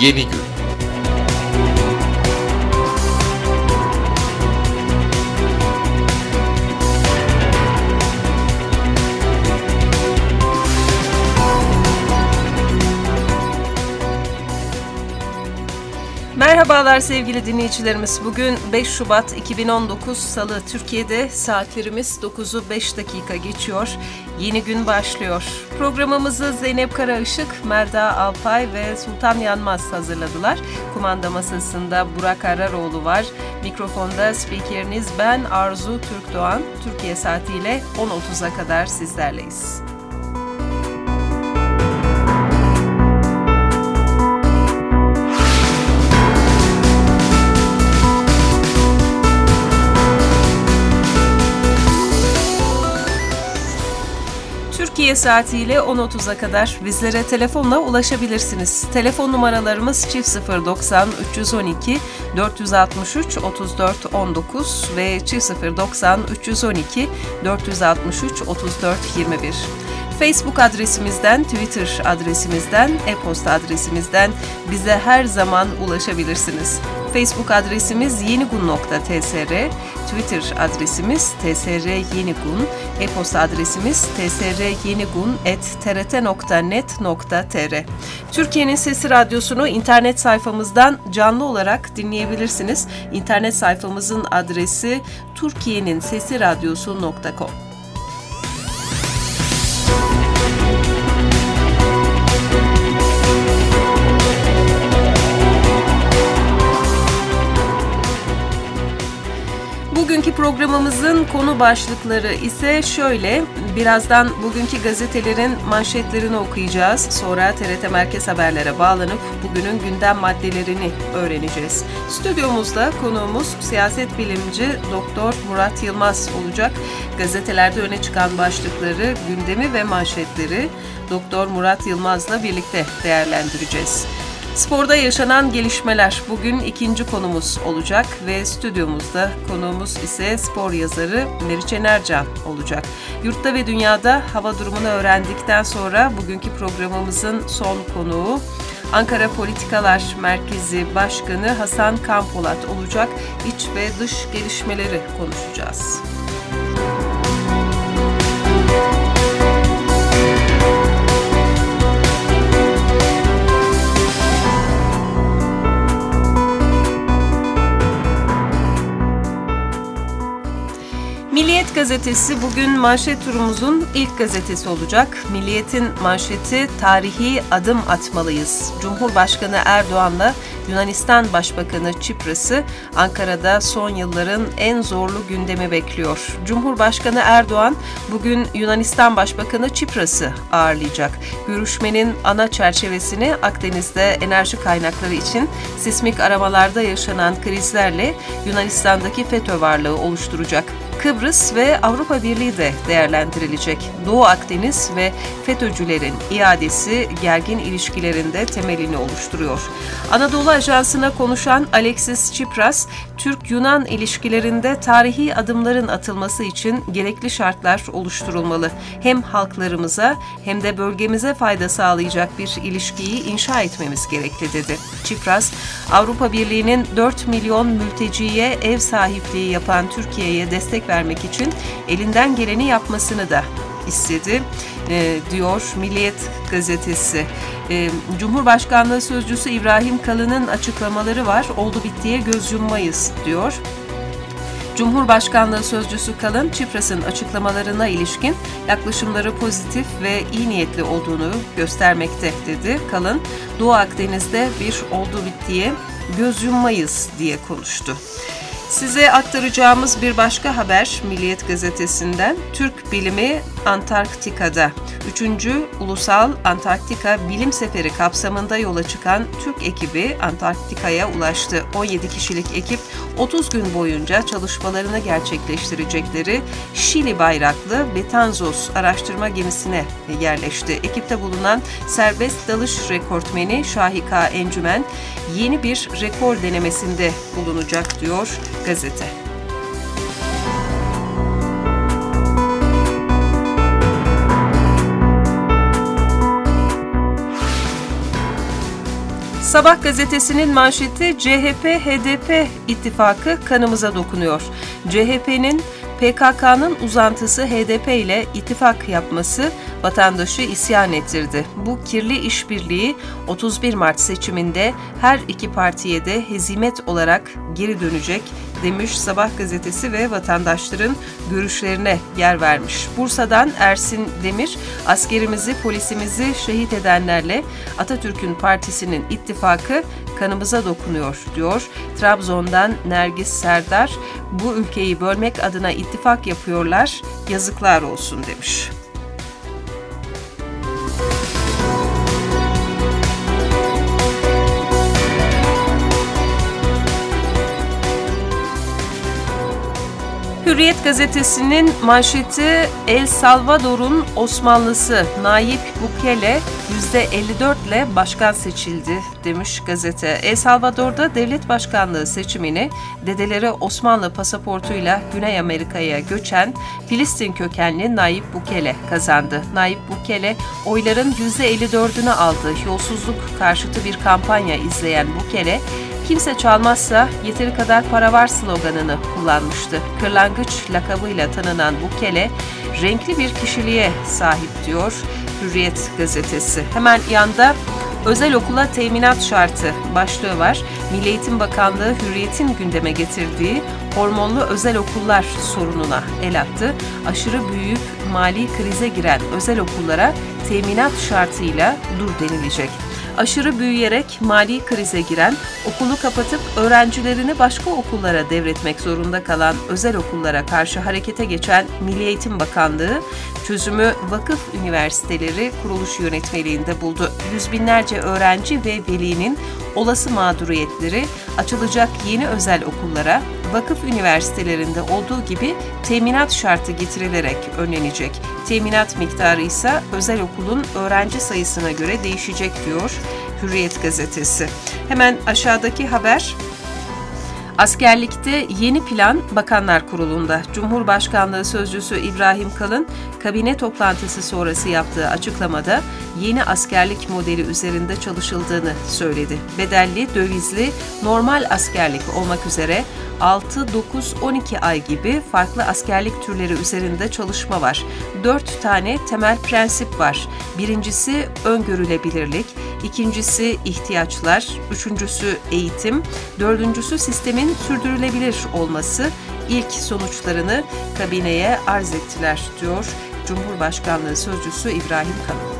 Yeni gün. Merhabalar sevgili dinleyicilerimiz. Bugün 5 Şubat 2019 Salı. Türkiye'de saatlerimiz 9'u 5 dakika geçiyor. Yeni gün başlıyor. Programımızı Zeynep Karaışık, Melda Alpay ve Sultan Yanmaz hazırladılar. Kumanda masasında Burak Araroğlu var. Mikrofonda spikeriniz ben Arzu Türkdoğan. Türkiye saatiyle 10.30'a kadar sizlerleyiz. Türkiye saatiyle 10.30'a kadar bizlere telefonla ulaşabilirsiniz. Telefon numaralarımız 090 312 463 34 19 ve 090 312 463 34 21. Facebook adresimizden, Twitter adresimizden, e-posta adresimizden bize her zaman ulaşabilirsiniz. Facebook adresimiz yenigun.tsr, Twitter adresimiz tsryenigun, e-posta adresimiz tsryenigun@trt.net.tr. Türkiye'nin Sesi Radyosu'nu internet sayfamızdan canlı olarak dinleyebilirsiniz. İnternet sayfamızın adresi turkiyeninsesiradyosu.com. Bugünkü programımızın konu başlıkları ise şöyle. Birazdan bugünkü gazetelerin manşetlerini okuyacağız. Sonra TRT Merkez Haberler'e bağlanıp bugünün gündem maddelerini öğreneceğiz. Stüdyomuzda konuğumuz siyaset bilimci Doktor Murat Yılmaz olacak. Gazetelerde öne çıkan başlıkları, gündemi ve manşetleri Doktor Murat Yılmaz'la birlikte değerlendireceğiz. Sporda yaşanan gelişmeler bugün ikinci konumuz olacak ve stüdyomuzda konuğumuz ise spor yazarı Meriçen Ercan olacak. Yurtta ve dünyada hava durumunu öğrendikten sonra bugünkü programımızın son konuğu Ankara Politikalar Merkezi Başkanı Hasan Kanpolat olacak. İç ve dış gelişmeleri konuşacağız. Milliyet gazetesi bugün manşet turumuzun ilk gazetesi olacak. Milliyet'in manşeti tarihi adım atmalıyız. Cumhurbaşkanı Erdoğan'la Yunanistan Başbakanı Tsipras'ı Ankara'da son yılların en zorlu gündemi bekliyor. Cumhurbaşkanı Erdoğan bugün Yunanistan Başbakanı Tsipras'ı ağırlayacak. Görüşmenin ana çerçevesini Akdeniz'de enerji kaynakları için sismik aramalarda yaşanan krizlerle Yunanistan'daki FETÖ varlığı oluşturacak. Kıbrıs ve Avrupa Birliği de değerlendirilecek. Doğu Akdeniz ve FETÖ'cülerin iadesi gergin ilişkilerinde temelini oluşturuyor. Anadolu Ajansı'na konuşan Alexis Tsipras, Türk-Yunan ilişkilerinde tarihi adımların atılması için gerekli şartlar oluşturulmalı. Hem halklarımıza hem de bölgemize fayda sağlayacak bir ilişkiyi inşa etmemiz gerekli dedi. Tsipras, Avrupa Birliği'nin 4 milyon mülteciye ev sahipliği yapan Türkiye'ye destek vermek için elinden geleni yapmasını da istedi, diyor Milliyet gazetesi. Cumhurbaşkanlığı Sözcüsü İbrahim Kalın'ın açıklamaları var. Oldu bittiye göz yummayız diyor. Cumhurbaşkanlığı Sözcüsü Kalın, Tsipras'ın açıklamalarına ilişkin yaklaşımları pozitif ve iyi niyetli olduğunu göstermekte dedi. Kalın, Doğu Akdeniz'de bir oldu bittiye göz yummayız diye konuştu. Size aktaracağımız bir başka haber Milliyet gazetesinden. Türk bilimi Antarktika'da. 3. Ulusal Antarktika Bilim Seferi kapsamında yola çıkan Türk ekibi Antarktika'ya ulaştı. 17 kişilik ekip 30 gün boyunca çalışmalarını gerçekleştirecekleri Şili bayraklı Betanzos araştırma gemisine yerleşti. Ekipte bulunan serbest dalış rekortmeni Şahika Encümen yeni bir rekor denemesinde bulunacak diyor gazete. Sabah gazetesinin manşeti CHP-HDP ittifakı kanımıza dokunuyor. CHP'nin PKK'nın uzantısı HDP ile ittifak yapması vatandaşı isyan ettirdi. Bu kirli işbirliği 31 Mart seçiminde her iki partiye de hezimet olarak geri dönecek demiş Sabah gazetesi ve vatandaşların görüşlerine yer vermiş. Bursa'dan Ersin Demir, askerimizi, polisimizi şehit edenlerle Atatürk'ün partisinin ittifakı kanımıza dokunuyor diyor. Trabzon'dan Nergis Serdar, bu ülkeyi bölmek adına ittifak yapıyorlar, yazıklar olsun demiş. Hürriyet gazetesinin manşeti El Salvador'un Osmanlısı Nayib Bukele %54 ile başkan seçildi demiş gazete. El Salvador'da devlet başkanlığı seçimini dedeleri Osmanlı pasaportuyla Güney Amerika'ya göçen Filistin kökenli Nayib Bukele kazandı. Nayib Bukele oyların %54'ünü aldı. Yolsuzluk karşıtı bir kampanya izleyen Bukele, "Kimse çalmazsa yeteri kadar para var" sloganını kullanmıştı. Kırlangıç lakabıyla tanınan Bukele, renkli bir kişiliğe sahip diyor Hürriyet gazetesi. Hemen yanda özel okula teminat şartı başlığı var. Milli Eğitim Bakanlığı Hürriyet'in gündeme getirdiği hormonlu özel okullar sorununa el attı. Aşırı büyük mali krize giren özel okullara teminat şartıyla dur denilecek. Aşırı büyüyerek mali krize giren, okulu kapatıp öğrencilerini başka okullara devretmek zorunda kalan özel okullara karşı harekete geçen Milli Eğitim Bakanlığı, çözümü vakıf üniversiteleri kuruluş yönetmeliğinde buldu. Yüz binlerce öğrenci ve velinin olası mağduriyetleri açılacak yeni özel okullara, vakıf üniversitelerinde olduğu gibi teminat şartı getirilerek önlenecek. Teminat miktarı ise özel okulun öğrenci sayısına göre değişecek diyor Hürriyet gazetesi. Hemen aşağıdaki haber, askerlikte yeni plan Bakanlar Kurulu'nda. Cumhurbaşkanlığı Sözcüsü İbrahim Kalın, kabine toplantısı sonrası yaptığı açıklamada yeni askerlik modeli üzerinde çalışıldığını söyledi. Bedelli, dövizli, normal askerlik olmak üzere 6, 9, 12 ay gibi farklı askerlik türleri üzerinde çalışma var. 4 tane temel prensip var. Birincisi öngörülebilirlik, ikincisi ihtiyaçlar, üçüncüsü eğitim, dördüncüsü sistemin sürdürülebilir olması. İlk sonuçlarını kabineye arz ettiler diyor Cumhurbaşkanlığı Sözcüsü İbrahim Kalın.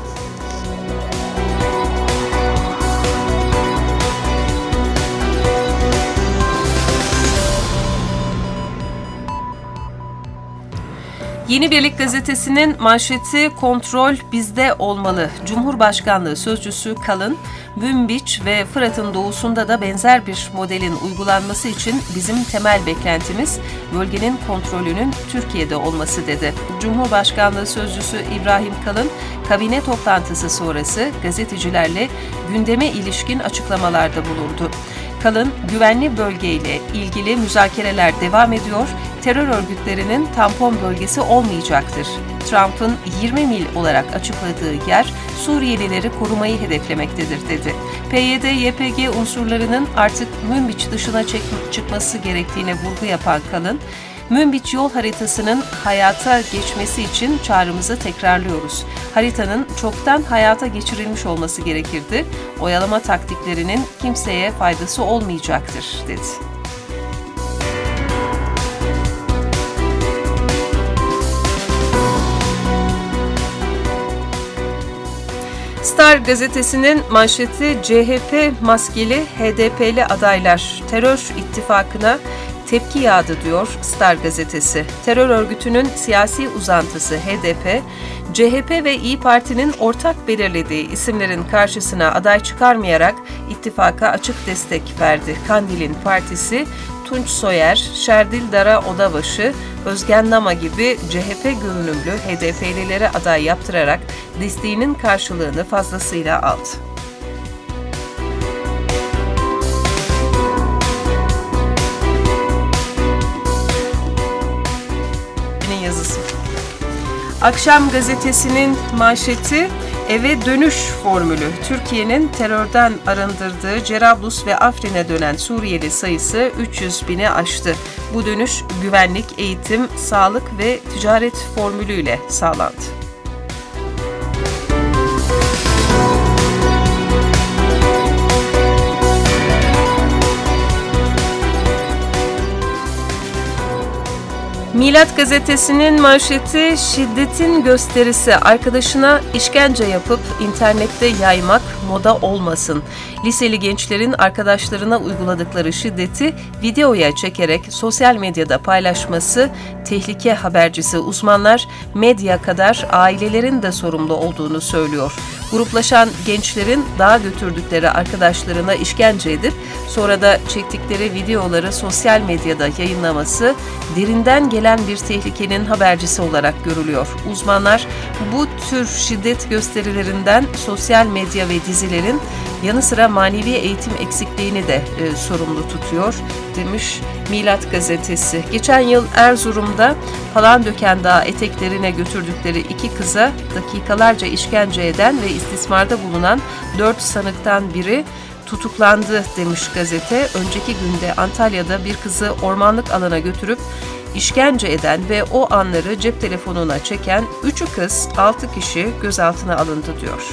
Yeni Birlik gazetesinin manşeti kontrol bizde olmalı. Cumhurbaşkanlığı Sözcüsü Kalın, Münbiç ve Fırat'ın doğusunda da benzer bir modelin uygulanması için bizim temel beklentimiz bölgenin kontrolünün Türkiye'de olması dedi. Cumhurbaşkanlığı Sözcüsü İbrahim Kalın, kabine toplantısı sonrası gazetecilerle gündeme ilişkin açıklamalarda bulundu. Kalın, güvenli bölgeyle ilgili müzakereler devam ediyor, terör örgütlerinin tampon bölgesi olmayacaktır. Trump'ın 20 mil olarak açıkladığı yer Suriyelileri korumayı hedeflemektedir dedi. PYD-YPG unsurlarının artık Münbiç dışına çıkması gerektiğine vurgu yapan Kalın, Münbiç yol haritasının hayata geçmesi için çağrımızı tekrarlıyoruz. Haritanın çoktan hayata geçirilmiş olması gerekirdi. Oyalama taktiklerinin kimseye faydası olmayacaktır dedi. Star gazetesinin manşeti CHP maskeli HDP'li adaylar terör ittifakına tepki yağdı diyor Star gazetesi. Terör örgütünün siyasi uzantısı HDP, CHP ve İYİ Parti'nin ortak belirlediği isimlerin karşısına aday çıkarmayarak ittifaka açık destek verdi. Kandil'in partisi, Tunç Soyer, Şerdil Dara Odabaşı, Özgen Nama gibi CHP görünümlü HDP'lilere aday yaptırarak desteğinin karşılığını fazlasıyla aldı. Yazısı. Akşam gazetesinin manşeti Eve dönüş formülü. Türkiye'nin terörden arındırdığı Cerablus ve Afrin'e dönen Suriyeli sayısı 300 bini aştı. Bu dönüş güvenlik, eğitim, sağlık ve ticaret formülüyle sağlandı. Milat gazetesinin manşeti şiddetin gösterisi, arkadaşına işkence yapıp internette yaymak moda olmasın. Liseli gençlerin arkadaşlarına uyguladıkları şiddeti videoya çekerek sosyal medyada paylaşması tehlike habercisi. Uzmanlar medya kadar ailelerin de sorumlu olduğunu söylüyor. Gruplaşan gençlerin dağa götürdükleri arkadaşlarına işkence edip sonra da çektikleri videoları sosyal medyada yayınlaması derinden gelen bir tehlikenin habercisi olarak görülüyor. Uzmanlar bu tür şiddet gösterilerinden sosyal medya ve dizilerin yanı sıra manevi eğitim eksikliğini de sorumlu tutuyor demiş Milat gazetesi. Geçen yıl Erzurum'da Palandöken Dağı eteklerine götürdükleri 2 kıza dakikalarca işkence eden ve istismarda bulunan 4 sanıktan biri tutuklandı demiş gazete. Önceki günde Antalya'da bir kızı ormanlık alana götürüp işkence eden ve o anları cep telefonuna çeken 3 kız, 6 kişi gözaltına alındı diyor.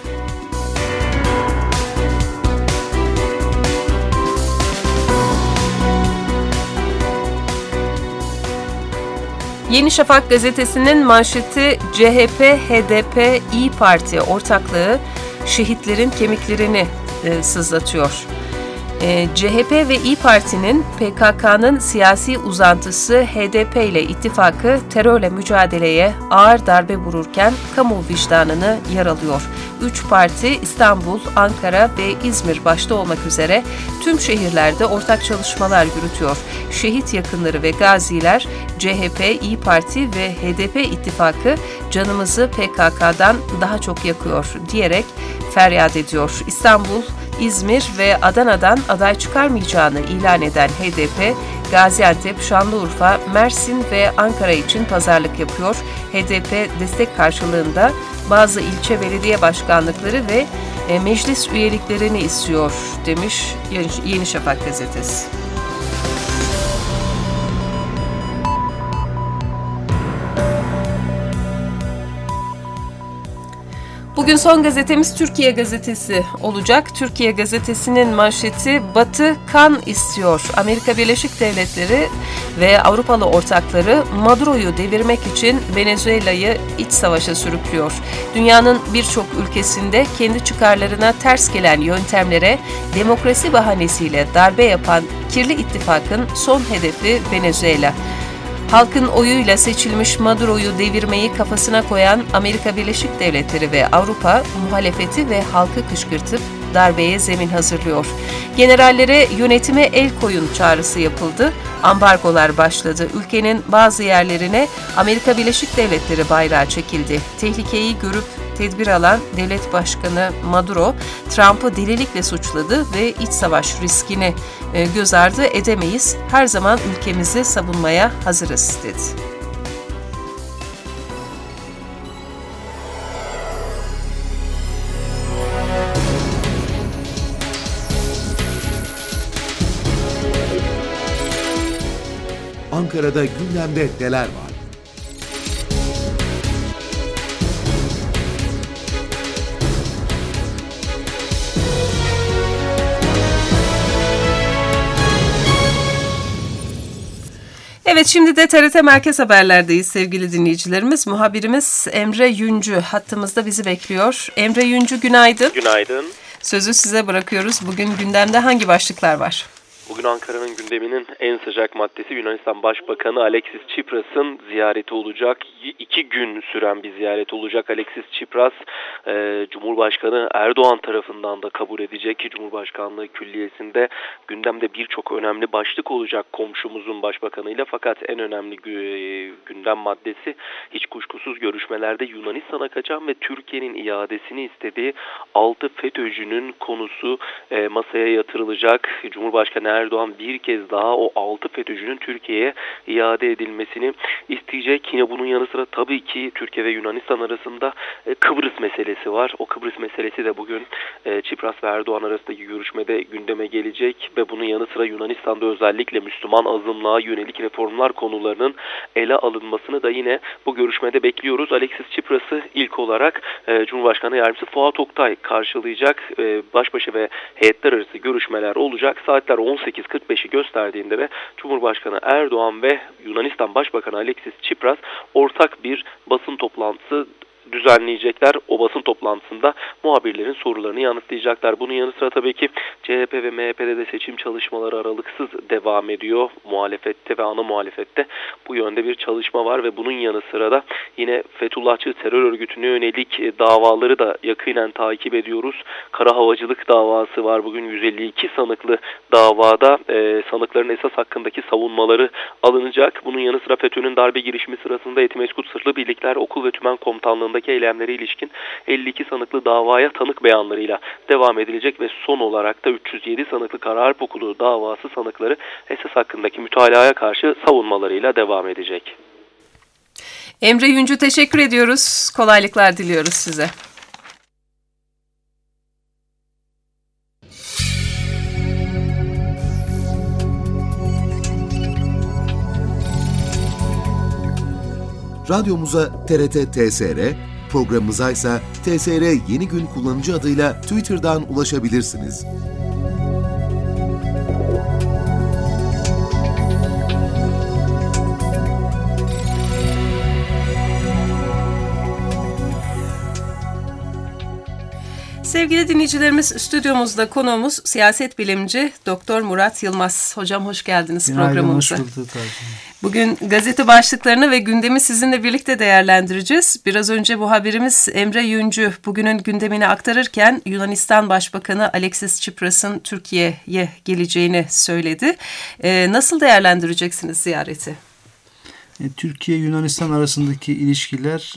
Yeni Şafak gazetesinin manşeti CHP, HDP, İYİ Parti ortaklığı şehitlerin kemiklerini sızlatıyor. CHP ve İYİ Parti'nin PKK'nın siyasi uzantısı HDP ile ittifakı terörle mücadeleye ağır darbe vururken kamu vicdanını yaralıyor. 3 parti İstanbul, Ankara ve İzmir başta olmak üzere tüm şehirlerde ortak çalışmalar yürütüyor. Şehit yakınları ve gaziler CHP, İYİ Parti ve HDP ittifakı canımızı PKK'dan daha çok yakıyor diyerek feryat ediyor. İstanbul, İzmir ve Adana'dan aday çıkarmayacağını ilan eden HDP, Gaziantep, Şanlıurfa, Mersin ve Ankara için pazarlık yapıyor. HDP destek karşılığında bazı ilçe belediye başkanlıkları ve meclis üyeliklerini istiyor demiş Yeni Şafak gazetesi. Bugün son gazetemiz Türkiye Gazetesi olacak. Türkiye Gazetesi'nin manşeti Batı kan istiyor. Amerika Birleşik Devletleri ve Avrupalı ortakları Maduro'yu devirmek için Venezuela'yı iç savaşa sürüklüyor. Dünyanın birçok ülkesinde kendi çıkarlarına ters gelen yöntemlere demokrasi bahanesiyle darbe yapan kirli ittifakın son hedefi Venezuela. Halkın oyuyla seçilmiş Maduro'yu devirmeyi kafasına koyan Amerika Birleşik Devletleri ve Avrupa muhalefeti ve halkı kışkırtıp darbeye zemin hazırlıyor. Generallere yönetime el koyun çağrısı yapıldı. Ambargolar başladı. Ülkenin bazı yerlerine Amerika Birleşik Devletleri bayrağı çekildi. Tehlikeyi görüp tedbir alan devlet başkanı Maduro, Trump'ı delilikle suçladı ve iç savaş riskini göz ardı edemeyiz. Her zaman ülkemizi savunmaya hazırız dedi. Ankara'da gündemde neler var? Evet, şimdi de TRT Merkez Haberler'deyiz sevgili dinleyicilerimiz. Muhabirimiz Emre Yüncü hattımızda bizi bekliyor. Emre Yüncü, günaydın. Günaydın. Sözü size bırakıyoruz. Bugün gündemde hangi başlıklar var? Bugün Ankara'nın gündeminin en sıcak maddesi Yunanistan Başbakanı Alexis Tsipras'ın ziyareti olacak. 2 gün süren bir ziyaret olacak. Alexis Tsipras, Cumhurbaşkanı Erdoğan tarafından da kabul edecek ki Cumhurbaşkanlığı Külliyesi'nde gündemde birçok önemli başlık olacak komşumuzun başbakanıyla. Fakat en önemli gündem maddesi hiç kuşkusuz görüşmelerde Yunanistan'a kaçan ve Türkiye'nin iadesini istediği 6 FETÖ'cünün konusu masaya yatırılacak. Cumhurbaşkanı Erdoğan bir kez daha o 6 FETÖ'cünün Türkiye'ye iade edilmesini isteyecek. Yine bunun yanı sıra tabii ki Türkiye ve Yunanistan arasında Kıbrıs meselesi var. O Kıbrıs meselesi de bugün Tsipras ve Erdoğan arasındaki görüşmede gündeme gelecek ve bunun yanı sıra Yunanistan'da özellikle Müslüman azınlığa yönelik reformlar konularının ele alınmasını da yine bu görüşmede bekliyoruz. Alexis Tsipras'ı ilk olarak Cumhurbaşkanı Yardımcısı Fuat Oktay karşılayacak. Baş başa ve heyetler arası görüşmeler olacak. Saatler 18.45'i gösterdiğinde de Cumhurbaşkanı Erdoğan ve Yunanistan Başbakanı Alexis Tsipras ortak bir basın toplantısı düzenleyecekler. O basın toplantısında muhabirlerin sorularını yanıtlayacaklar. Bunun yanı sıra tabii ki CHP ve MHP'de de seçim çalışmaları aralıksız devam ediyor. Muhalefette ve ana muhalefette bu yönde bir çalışma var ve bunun yanı sıra da yine Fethullahçı terör örgütüne yönelik davaları da yakinen takip ediyoruz. Kara havacılık davası var. Bugün 152 sanıklı davada sanıkların esas hakkındaki savunmaları alınacak. Bunun yanı sıra FETÖ'nün darbe girişimi sırasında Etimeskut Sırlı Birlikler Okul ve Tümen Komutanlığı'ndaki eylemlere ilişkin 52 sanıklı davaya tanık beyanlarıyla devam edilecek ve son olarak da 307 sanıklı Kara Harp Okulu davası sanıkları esas hakkındaki mütalaya karşı savunmalarıyla devam edecek. Emre Yüncü, teşekkür ediyoruz. Kolaylıklar diliyoruz size. Radyomuza TRT TSR, programımıza ise TSR Yeni Gün kullanıcı adıyla Twitter'dan ulaşabilirsiniz. Sevgili dinleyicilerimiz, stüdyomuzda konuğumuz siyaset bilimci Doktor Murat Yılmaz. Hocam hoş geldiniz programımıza. Hoş bulduk. Bugün gazete başlıklarını ve gündemi sizinle birlikte değerlendireceğiz. Biraz önce muhabirimiz Emre Yüncü bugünün gündemini aktarırken Yunanistan Başbakanı Alexis Tsipras'ın Türkiye'ye geleceğini söyledi. Nasıl değerlendireceksiniz ziyareti? Türkiye-Yunanistan arasındaki ilişkiler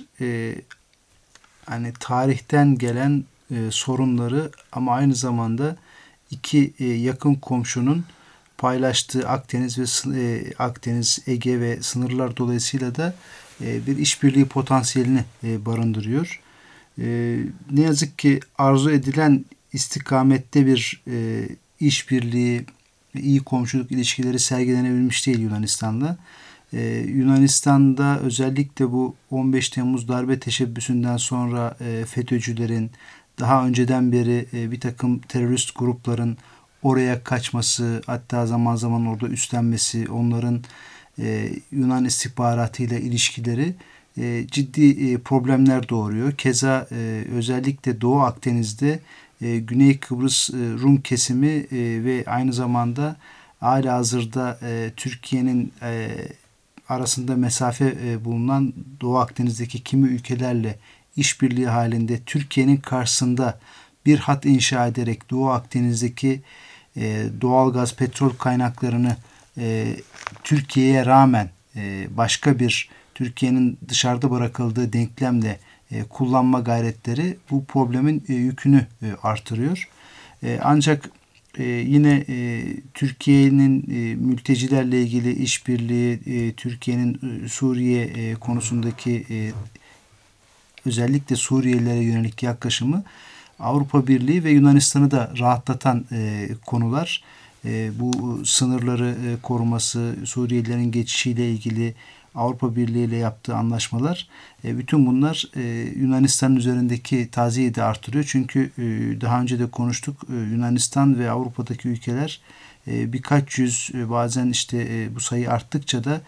hani tarihten gelen sorunları ama aynı zamanda iki yakın komşunun paylaştığı Akdeniz ve Akdeniz, Ege ve sınırlar dolayısıyla da bir işbirliği potansiyelini barındırıyor. Ne yazık ki arzu edilen istikamette bir işbirliği, iyi komşuluk ilişkileri sergilenebilmiş değil Yunanistan'la. Yunanistan'da özellikle bu 15 Temmuz darbe teşebbüsünden sonra FETÖ'cülerin daha önceden beri bir takım terörist grupların oraya kaçması, hatta zaman zaman orada üstlenmesi, onların Yunan istihbaratıyla ilişkileri ciddi problemler doğuruyor. Keza özellikle Doğu Akdeniz'de Güney Kıbrıs Rum kesimi ve aynı zamanda halihazırda Türkiye'nin arasında mesafe bulunan Doğu Akdeniz'deki kimi ülkelerle işbirliği halinde Türkiye'nin karşısında bir hat inşa ederek Doğu Akdeniz'deki doğalgaz, petrol kaynaklarını Türkiye'ye rağmen başka bir Türkiye'nin dışarıda bırakıldığı denklemle kullanma gayretleri bu problemin yükünü artırıyor. Ancak yine Türkiye'nin mültecilerle ilgili işbirliği, Türkiye'nin Suriye konusundaki özellikle Suriyelilere yönelik yaklaşımı Avrupa Birliği ve Yunanistan'ı da rahatlatan konular. Bu sınırları koruması, Suriyelilerin geçişiyle ilgili Avrupa Birliği ile yaptığı anlaşmalar, bütün bunlar Yunanistan'ın üzerindeki taziyeyi de artırıyor. Çünkü daha önce de konuştuk, Yunanistan ve Avrupa'daki ülkeler birkaç yüz, bazen işte bu sayı arttıkça da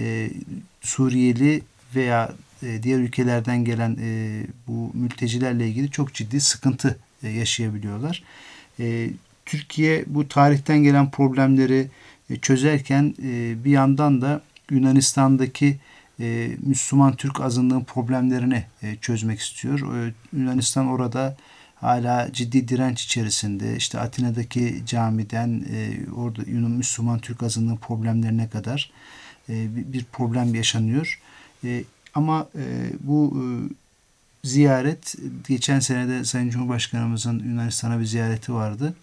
Suriyeli veya diğer ülkelerden gelen bu mültecilerle ilgili çok ciddi sıkıntı yaşayabiliyorlar. Türkiye bu tarihten gelen problemleri çözerken bir yandan da Yunanistan'daki Müslüman Türk azınlığın problemlerini çözmek istiyor. Yunanistan orada hala ciddi direnç içerisinde. İşte Atina'daki camiden orada Müslüman Türk azınlığın problemlerine kadar bir problem yaşanıyor. Ama bu ziyaret, geçen senede Sayın Cumhurbaşkanımızın Yunanistan'a bir ziyareti vardı.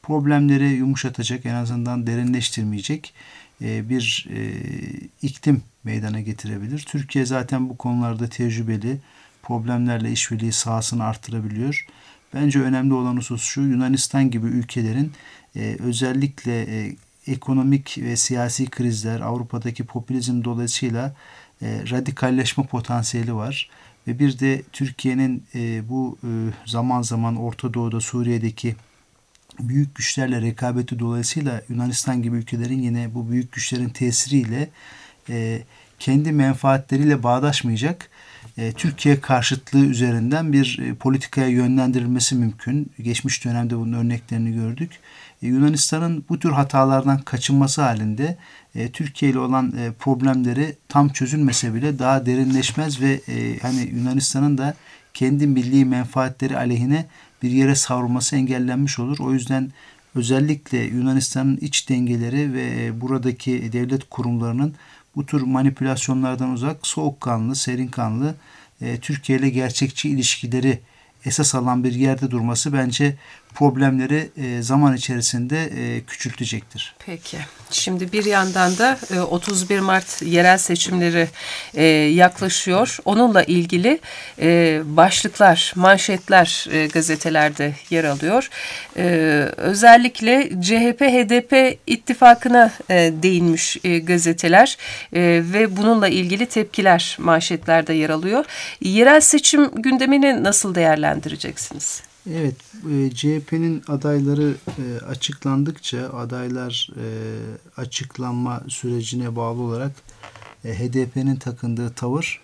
problemleri yumuşatacak, en azından derinleştirmeyecek bir iklim meydana getirebilir. Türkiye zaten bu konularda tecrübeli, problemlerle işbirliği sahasını artırabiliyor. Bence önemli olan husus şu: Yunanistan gibi ülkelerin özellikle ekonomik ve siyasi krizler, Avrupa'daki popülizm dolayısıyla radikalleşme potansiyeli var. Ve bir de Türkiye'nin bu zaman zaman Orta Doğu'da, Suriye'deki büyük güçlerle rekabeti dolayısıyla Yunanistan gibi ülkelerin yine bu büyük güçlerin tesiriyle kendi menfaatleriyle bağdaşmayacak Türkiye karşıtlığı üzerinden bir politikaya yönlendirilmesi mümkün. Geçmiş dönemde bunun örneklerini gördük. Yunanistan'ın bu tür hatalardan kaçınması halinde Türkiye ile olan problemleri tam çözülmese bile daha derinleşmez ve hani Yunanistan'ın da kendi milli menfaatleri aleyhine bir yere savrulması engellenmiş olur. O yüzden özellikle Yunanistan'ın iç dengeleri ve buradaki devlet kurumlarının bu tür manipülasyonlardan uzak, soğukkanlı, serinkanlı, Türkiye ile gerçekçi ilişkileri esas alan bir yerde durması bence problemleri zaman içerisinde küçültecektir. Peki. Şimdi bir yandan da 31 Mart yerel seçimleri yaklaşıyor. Onunla ilgili başlıklar, manşetler gazetelerde yer alıyor. Özellikle CHP-HDP ittifakına değinmiş gazeteler ve bununla ilgili tepkiler manşetlerde yer alıyor. Yerel seçim gündemini nasıl değerlendireceksiniz? Evet, CHP'nin adayları açıklandıkça adaylar açıklanma sürecine bağlı olarak HDP'nin takındığı tavır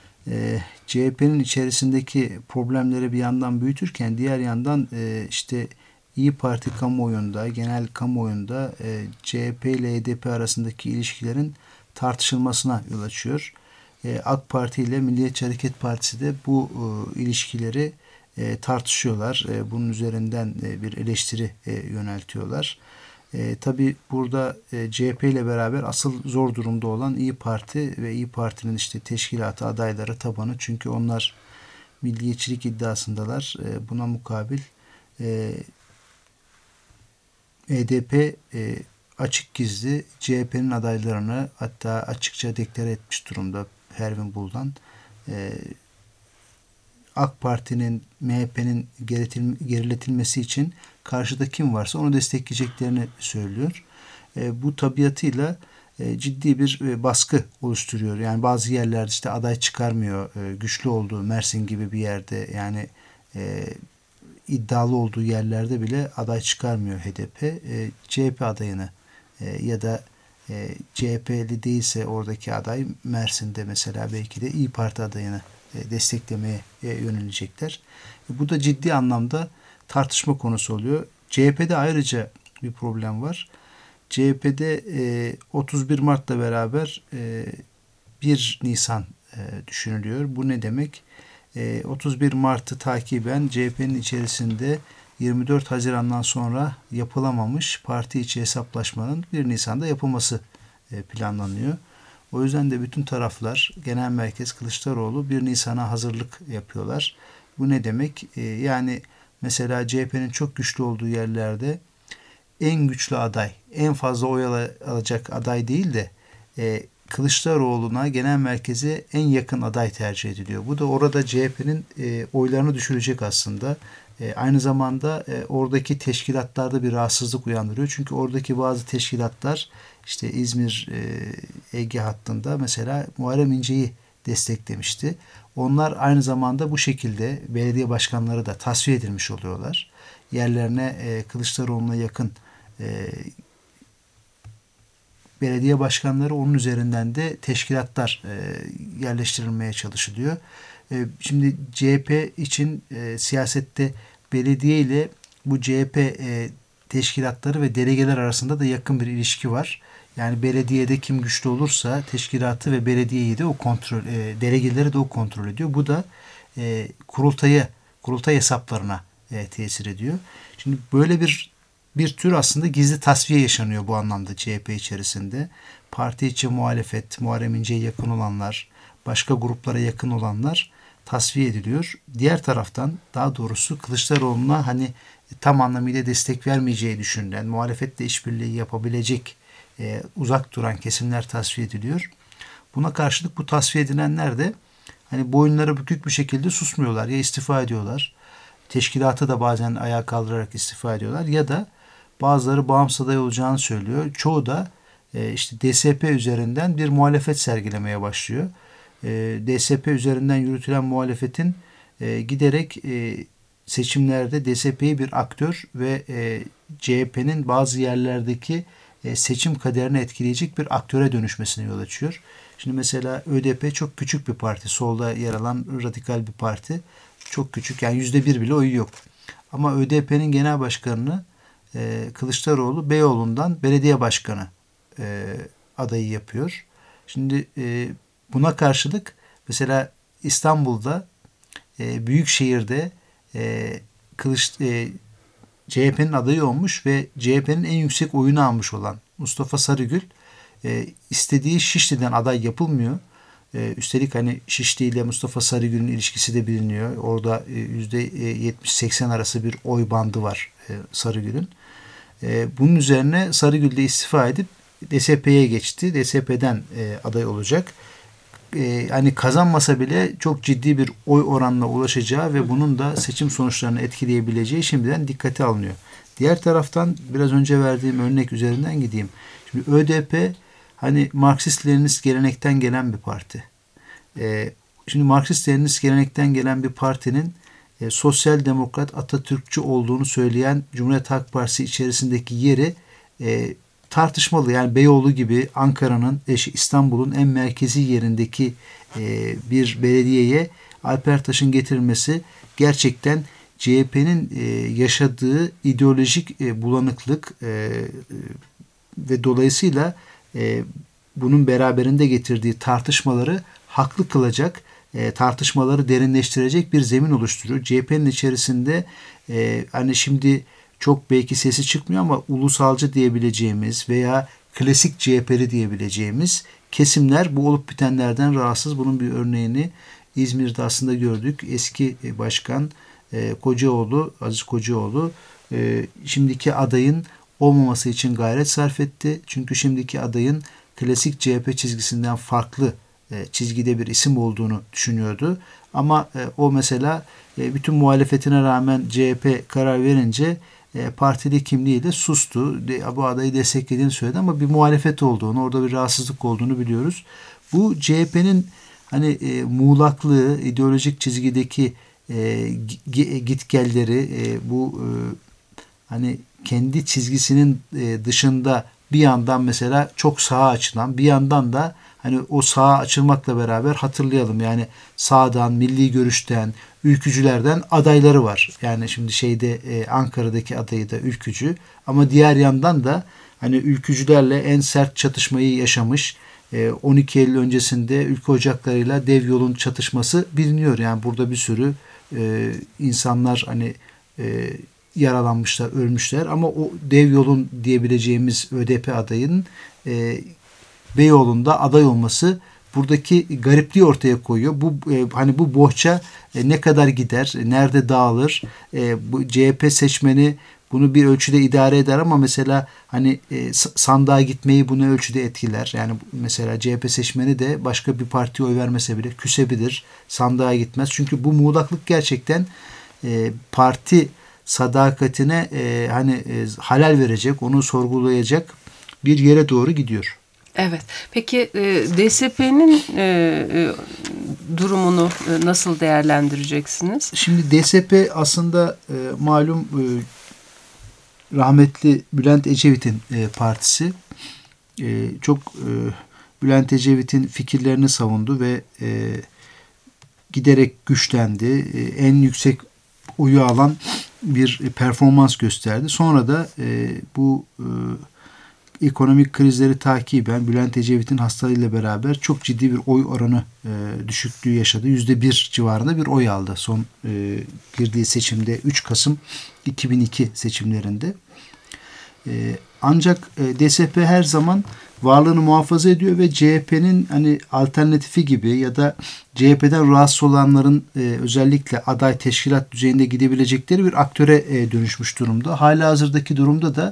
CHP'nin içerisindeki problemleri bir yandan büyütürken diğer yandan işte İYİ Parti kamuoyunda, genel kamuoyunda CHP ile HDP arasındaki ilişkilerin tartışılmasına yol açıyor. AK Parti ile Milliyetçi Hareket Partisi de bu ilişkileri tartışıyorlar. Bunun üzerinden bir eleştiri yöneltiyorlar. Tabii burada CHP ile beraber asıl zor durumda olan İYİ Parti ve İYİ Parti'nin işte teşkilatı, adayları, tabanı. Çünkü onlar milliyetçilik iddiasındalar. Buna mukabil HDP açık gizli CHP'nin adaylarını hatta açıkça deklare etmiş durumda Pervin Buldan. AK Parti'nin, MHP'nin geriletilmesi için karşıda kim varsa onu destekleyeceklerini söylüyor. Bu tabiatıyla ciddi bir baskı oluşturuyor. Yani bazı yerlerde işte aday çıkarmıyor. Güçlü olduğu Mersin gibi bir yerde, yani iddialı olduğu yerlerde bile aday çıkarmıyor HDP. CHP adayını ya da CHP'li değilse oradaki aday Mersin'de mesela belki de İYİ Parti adayını desteklemeye yönelecekler. Bu da ciddi anlamda tartışma konusu oluyor. CHP'de ayrıca bir problem var. CHP'de 31 Mart'la beraber 1 Nisan düşünülüyor. Bu ne demek? 31 Mart'ı takiben CHP'nin içerisinde 24 Haziran'dan sonra yapılamamış parti içi hesaplaşmanın 1 Nisan'da yapılması planlanıyor. O yüzden de bütün taraflar, Genel Merkez, Kılıçdaroğlu 1 Nisan'a hazırlık yapıyorlar. Bu ne demek? Yani mesela CHP'nin çok güçlü olduğu yerlerde en güçlü aday, en fazla oy alacak aday değil de Kılıçdaroğlu'na, Genel Merkez'e en yakın aday tercih ediliyor. Bu da orada CHP'nin oylarını düşürecek aslında. Aynı zamanda oradaki teşkilatlarda bir rahatsızlık uyandırıyor. Çünkü oradaki bazı teşkilatlar işte İzmir Ege hattında mesela Muharrem İnce'yi desteklemişti. Onlar aynı zamanda bu şekilde belediye başkanları da tasfiye edilmiş oluyorlar. Yerlerine Kılıçdaroğlu'na yakın belediye başkanları, onun üzerinden de teşkilatlar yerleştirilmeye çalışılıyor. Şimdi CHP için siyasette belediye ile bu CHP teşkilatları ve delegeler arasında da yakın bir ilişki var. Yani belediyede kim güçlü olursa teşkilatı ve belediyeyi de o kontrol, delegeleri de o kontrol ediyor. Bu da kurultay hesaplarına tesir ediyor. Şimdi böyle bir tür aslında gizli tasfiye yaşanıyor bu anlamda CHP içerisinde. Parti içi muhalefet, Muharrem İnce'ye yakın olanlar, başka gruplara yakın olanlar tasfiye ediliyor. Diğer taraftan daha doğrusu Kılıçdaroğlu'na hani tam anlamıyla destek vermeyeceği düşünülen, muhalefetle işbirliği yapabilecek uzak duran kesimler tasfiye ediliyor. Buna karşılık bu tasfiye edilenler de hani boyunları bükük bir şekilde susmuyorlar. Ya istifa ediyorlar. Teşkilatı da bazen ayağa kaldırarak istifa ediyorlar. Ya da bazıları bağımsız aday olacağını söylüyor. Çoğu da işte DSP üzerinden bir muhalefet sergilemeye başlıyor. DSP üzerinden yürütülen muhalefetin giderek seçimlerde DSP'yi bir aktör ve CHP'nin bazı yerlerdeki seçim kaderini etkileyecek bir aktöre dönüşmesine yol açıyor. Şimdi mesela ÖDP çok küçük bir parti. Solda yer alan radikal bir parti. Çok küçük. Yani %1 bile oyu yok. Ama ÖDP'nin genel başkanını Kılıçdaroğlu Beyoğlu'ndan belediye başkanı adayı yapıyor. Şimdi buna karşılık mesela İstanbul'da Büyükşehir'de CHP'nin adayı olmuş ve CHP'nin en yüksek oyunu almış olan Mustafa Sarıgül istediği Şişli'den aday yapılmıyor. Üstelik hani Şişli ile Mustafa Sarıgül'ün ilişkisi de biliniyor. Orada %70-80 arası bir oy bandı var Sarıgül'ün. Bunun üzerine Sarıgül de istifa edip DSP'ye geçti. DSP'den aday olacak. Hani kazanmasa bile çok ciddi bir oy oranına ulaşacağı ve bunun da seçim sonuçlarını etkileyebileceği şimdiden dikkate alınıyor. Diğer taraftan biraz önce verdiğim örnek üzerinden gideyim. Şimdi ÖDP hani Marksist-Leninist gelenekten gelen bir parti. Şimdi Marksist-Leninist gelenekten gelen bir partinin sosyal demokrat Atatürkçü olduğunu söyleyen Cumhuriyet Halk Partisi içerisindeki yeri tartışmalı. Yani Beyoğlu gibi Ankara'nın, İstanbul'un en merkezi yerindeki bir belediyeye Alper Taş'ın getirilmesi gerçekten CHP'nin yaşadığı ideolojik bulanıklık ve dolayısıyla bunun beraberinde getirdiği tartışmaları haklı kılacak, tartışmaları derinleştirecek bir zemin oluşturuyor. CHP'nin içerisinde hani şimdi çok belki sesi çıkmıyor ama ulusalcı diyebileceğimiz veya klasik CHP'li diyebileceğimiz kesimler bu olup bitenlerden rahatsız. Bunun bir örneğini İzmir'de aslında gördük. Eski başkan Kocaoğlu, Aziz Kocaoğlu şimdiki adayın olmaması için gayret sarf etti. Çünkü şimdiki adayın klasik CHP çizgisinden farklı çizgide bir isim olduğunu düşünüyordu. Ama o mesela bütün muhalefetine rağmen CHP karar verince partili kimliğiyle sustu. Bu adayı desteklediğini söyledi ama bir muhalefet olduğunu, orada bir rahatsızlık olduğunu biliyoruz. Bu CHP'nin hani muğlaklığı, ideolojik çizgideki gitgelleri, bu hani kendi çizgisinin dışında bir yandan mesela çok sağa açılan, bir yandan da hani o sağa açılmakla beraber hatırlayalım yani sağdan, milli görüşten, ülkücülerden adayları var. Yani şimdi Ankara'daki adayı da ülkücü ama diğer yandan da hani ülkücülerle en sert çatışmayı yaşamış. 12 Eylül öncesinde ülke ocaklarıyla dev yolun çatışması biliniyor. Yani burada bir sürü insanlar hani yaralanmışlar, ölmüşler ama o dev yolun diyebileceğimiz ÖDP adayının Beyoğlu'nda aday olması buradaki garipliği ortaya koyuyor. Hani bu bohça ne kadar gider, nerede dağılır? Bu CHP seçmeni bunu bir ölçüde idare eder ama mesela hani sandığa gitmeyi bu ne ölçüde etkiler? Yani mesela CHP seçmeni de başka bir partiye oy vermese bile küsebilir, sandığa gitmez. Çünkü bu muğlaklık gerçekten parti sadakatine halal verecek, onu sorgulayacak bir yere doğru gidiyor. Evet. Peki DSP'nin durumunu nasıl değerlendireceksiniz? Şimdi DSP aslında malum rahmetli Bülent Ecevit'in partisi. Çok Bülent Ecevit'in fikirlerini savundu ve giderek güçlendi. En yüksek oyu alan bir performans gösterdi. Sonra da bu ekonomik krizleri takiben Bülent Ecevit'in hastalığıyla beraber çok ciddi bir oy oranı düşüklüğü yaşadı. %1 civarında bir oy aldı son girdiği seçimde 3 Kasım 2002 seçimlerinde. Ancak DSP her zaman varlığını muhafaza ediyor ve CHP'nin hani alternatifi gibi ya da CHP'den rahatsız olanların özellikle aday teşkilat düzeyinde gidebilecekleri bir aktöre dönüşmüş durumda. Halihazırdaki durumda da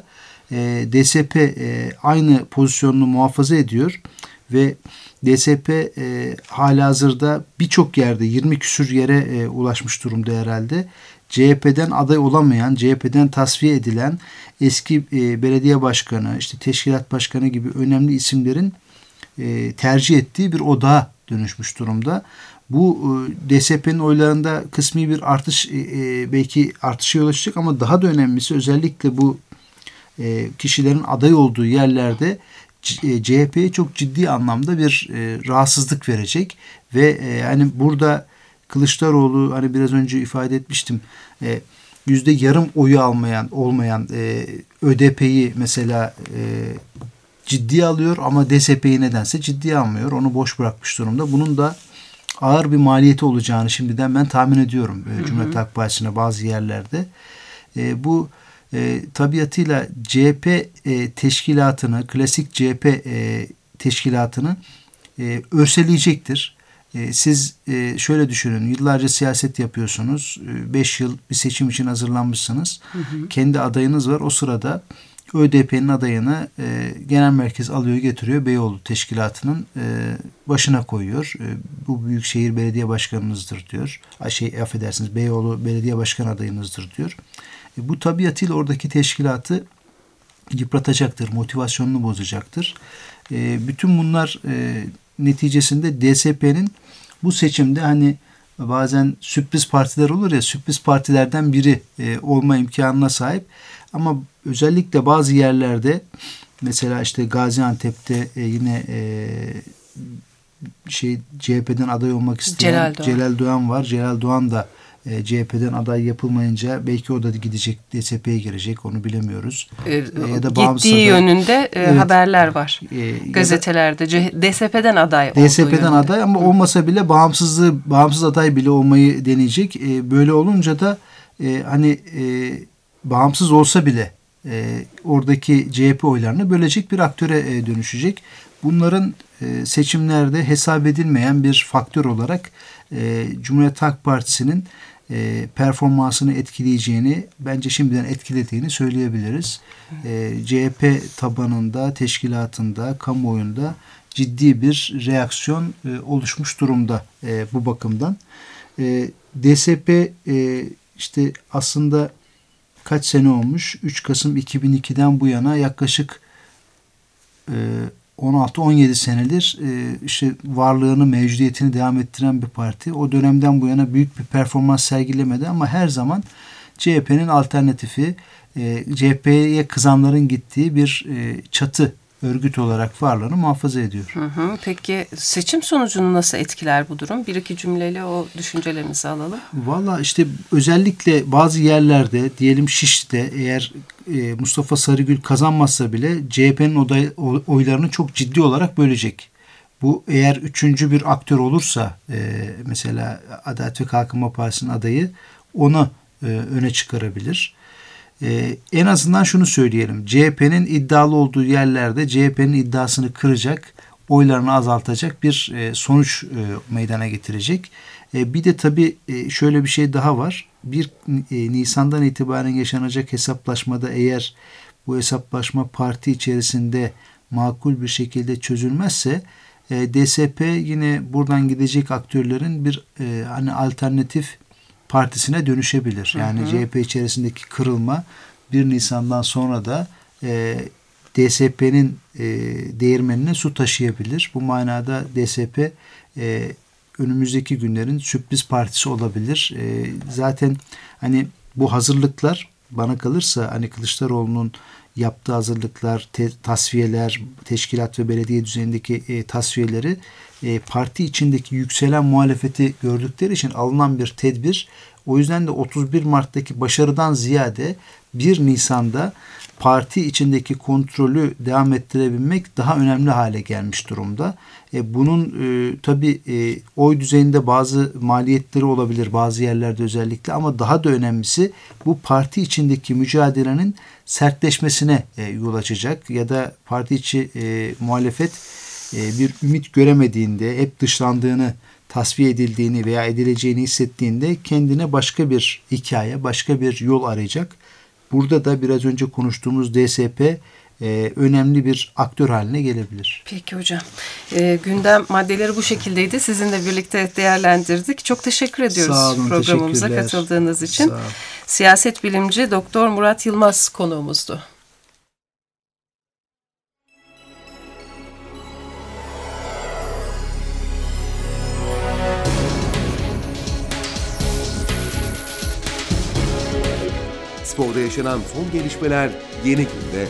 DSP aynı pozisyonunu muhafaza ediyor ve DSP halihazırda birçok yerde 20 küsür yere ulaşmış durumda herhalde. CHP'den aday olamayan, CHP'den tasfiye edilen eski belediye başkanı, işte teşkilat başkanı gibi önemli isimlerin tercih ettiği bir odağa dönüşmüş durumda. Bu DSP'nin oylarında kısmi bir artış, belki artışa yol açacak ama daha da önemlisi özellikle bu kişilerin aday olduğu yerlerde CHP'ye çok ciddi anlamda bir rahatsızlık verecek ve hani burada Kılıçdaroğlu hani biraz önce ifade etmiştim %yarım oyu olmayan ÖDP'yi mesela ciddiye alıyor ama DSP'yi nedense ciddiye almıyor. Onu boş bırakmış durumda. Bunun da ağır bir maliyeti olacağını şimdiden ben tahmin ediyorum Cumhuriyet Halk Partisi'ne bazı yerlerde. Bu tabiatıyla CHP teşkilatını, klasik CHP teşkilatını örseleyecektir. Siz şöyle düşünün, yıllarca siyaset yapıyorsunuz, 5 yıl bir seçim için hazırlanmışsınız, kendi adayınız var, o sırada ÖDP'nin adayını genel merkez alıyor getiriyor, Beyoğlu teşkilatının başına koyuyor. Bu büyükşehir belediye başkanınızdır diyor, affedersiniz Beyoğlu belediye başkan adayınızdır diyor. Bu tabiatıyla oradaki teşkilatı yıpratacaktır, motivasyonunu bozacaktır. Bütün bunlar neticesinde DSP'nin bu seçimde hani bazen sürpriz partiler olur ya, sürpriz partilerden biri olma imkanına sahip. Ama özellikle bazı yerlerde mesela işte Gaziantep'te yine CHP'den aday olmak isteyen Celal Doğan var. Celal Doğan da CHP'den aday yapılmayınca belki o da gidecek, DSP'ye girecek, onu bilemiyoruz. Ya da gittiği yönünde evet, haberler var gazetelerde. DSP'den aday olduğu DSP'den yönünde. Aday ama olmasa bile bağımsız aday bile olmayı deneyecek. Böyle olunca da hani bağımsız olsa bile oradaki CHP oylarını bölecek bir aktöre dönüşecek. Bunların seçimlerde hesap edilmeyen bir faktör olarak Cumhuriyet Halk Partisi'nin performansını etkileyeceğini, bence şimdiden etkilediğini söyleyebiliriz. CHP tabanında, teşkilatında, kamuoyunda ciddi bir reaksiyon oluşmuş durumda bu bakımdan. DSP işte aslında kaç sene olmuş? 3 Kasım 2002'den bu yana yaklaşık 16-17 senedir işte varlığını, mevcudiyetini devam ettiren bir parti. O dönemden bu yana büyük bir performans sergilemedi ama her zaman CHP'nin alternatifi, CHP'ye kızanların gittiği bir çatı örgüt olarak varlığını muhafaza ediyor. Peki seçim sonucunu nasıl etkiler bu durum? Bir iki cümleyle o düşüncelerinizi alalım. Valla işte özellikle bazı yerlerde, diyelim Şişli'de eğer Mustafa Sarıgül kazanmazsa bile CHP'nin oylarını çok ciddi olarak bölecek. Bu eğer üçüncü bir aktör olursa mesela Adalet ve Kalkınma Partisi'nin adayı onu öne çıkarabilir. En azından şunu söyleyelim. CHP'nin iddialı olduğu yerlerde CHP'nin iddiasını kıracak, oylarını azaltacak bir sonuç meydana getirecek. Bir de tabii şöyle bir şey daha var. 1 Nisan'dan itibaren yaşanacak hesaplaşmada eğer bu hesaplaşma parti içerisinde makul bir şekilde çözülmezse DSP yine buradan gidecek aktörlerin bir hani alternatif partisine dönüşebilir. Yani CHP içerisindeki kırılma 1 Nisan'dan sonra da DSP'nin değirmenine su taşıyabilir. Bu manada DSP önümüzdeki günlerin sürpriz partisi olabilir. Zaten hani bu hazırlıklar bana kalırsa hani Kılıçdaroğlu'nun yaptığı hazırlıklar, tasfiyeler, teşkilat ve belediye düzeyindeki tasfiyeleri parti içindeki yükselen muhalefeti gördükleri için alınan bir tedbir. O yüzden de 31 Mart'taki başarıdan ziyade 1 Nisan'da parti içindeki kontrolü devam ettirebilmek daha önemli hale gelmiş durumda. Bunun tabii oy düzeyinde bazı maliyetleri olabilir bazı yerlerde özellikle, ama daha da önemlisi bu parti içindeki mücadelenin sertleşmesine yol açacak ya da parti içi muhalefet bir ümit göremediğinde, hep dışlandığını, tasfiye edildiğini veya edileceğini hissettiğinde kendine başka bir hikaye, başka bir yol arayacak. Burada da biraz önce konuştuğumuz DSP önemli bir aktör haline gelebilir. Peki hocam. Gündem maddeleri bu şekildeydi. Sizinle birlikte değerlendirdik. Çok teşekkür ediyoruz Sağ olun, programımıza katıldığınız için. Siyaset bilimci Doktor Murat Yılmaz konuğumuzdu. Sporda yaşanan son gelişmeler Yeni Günde.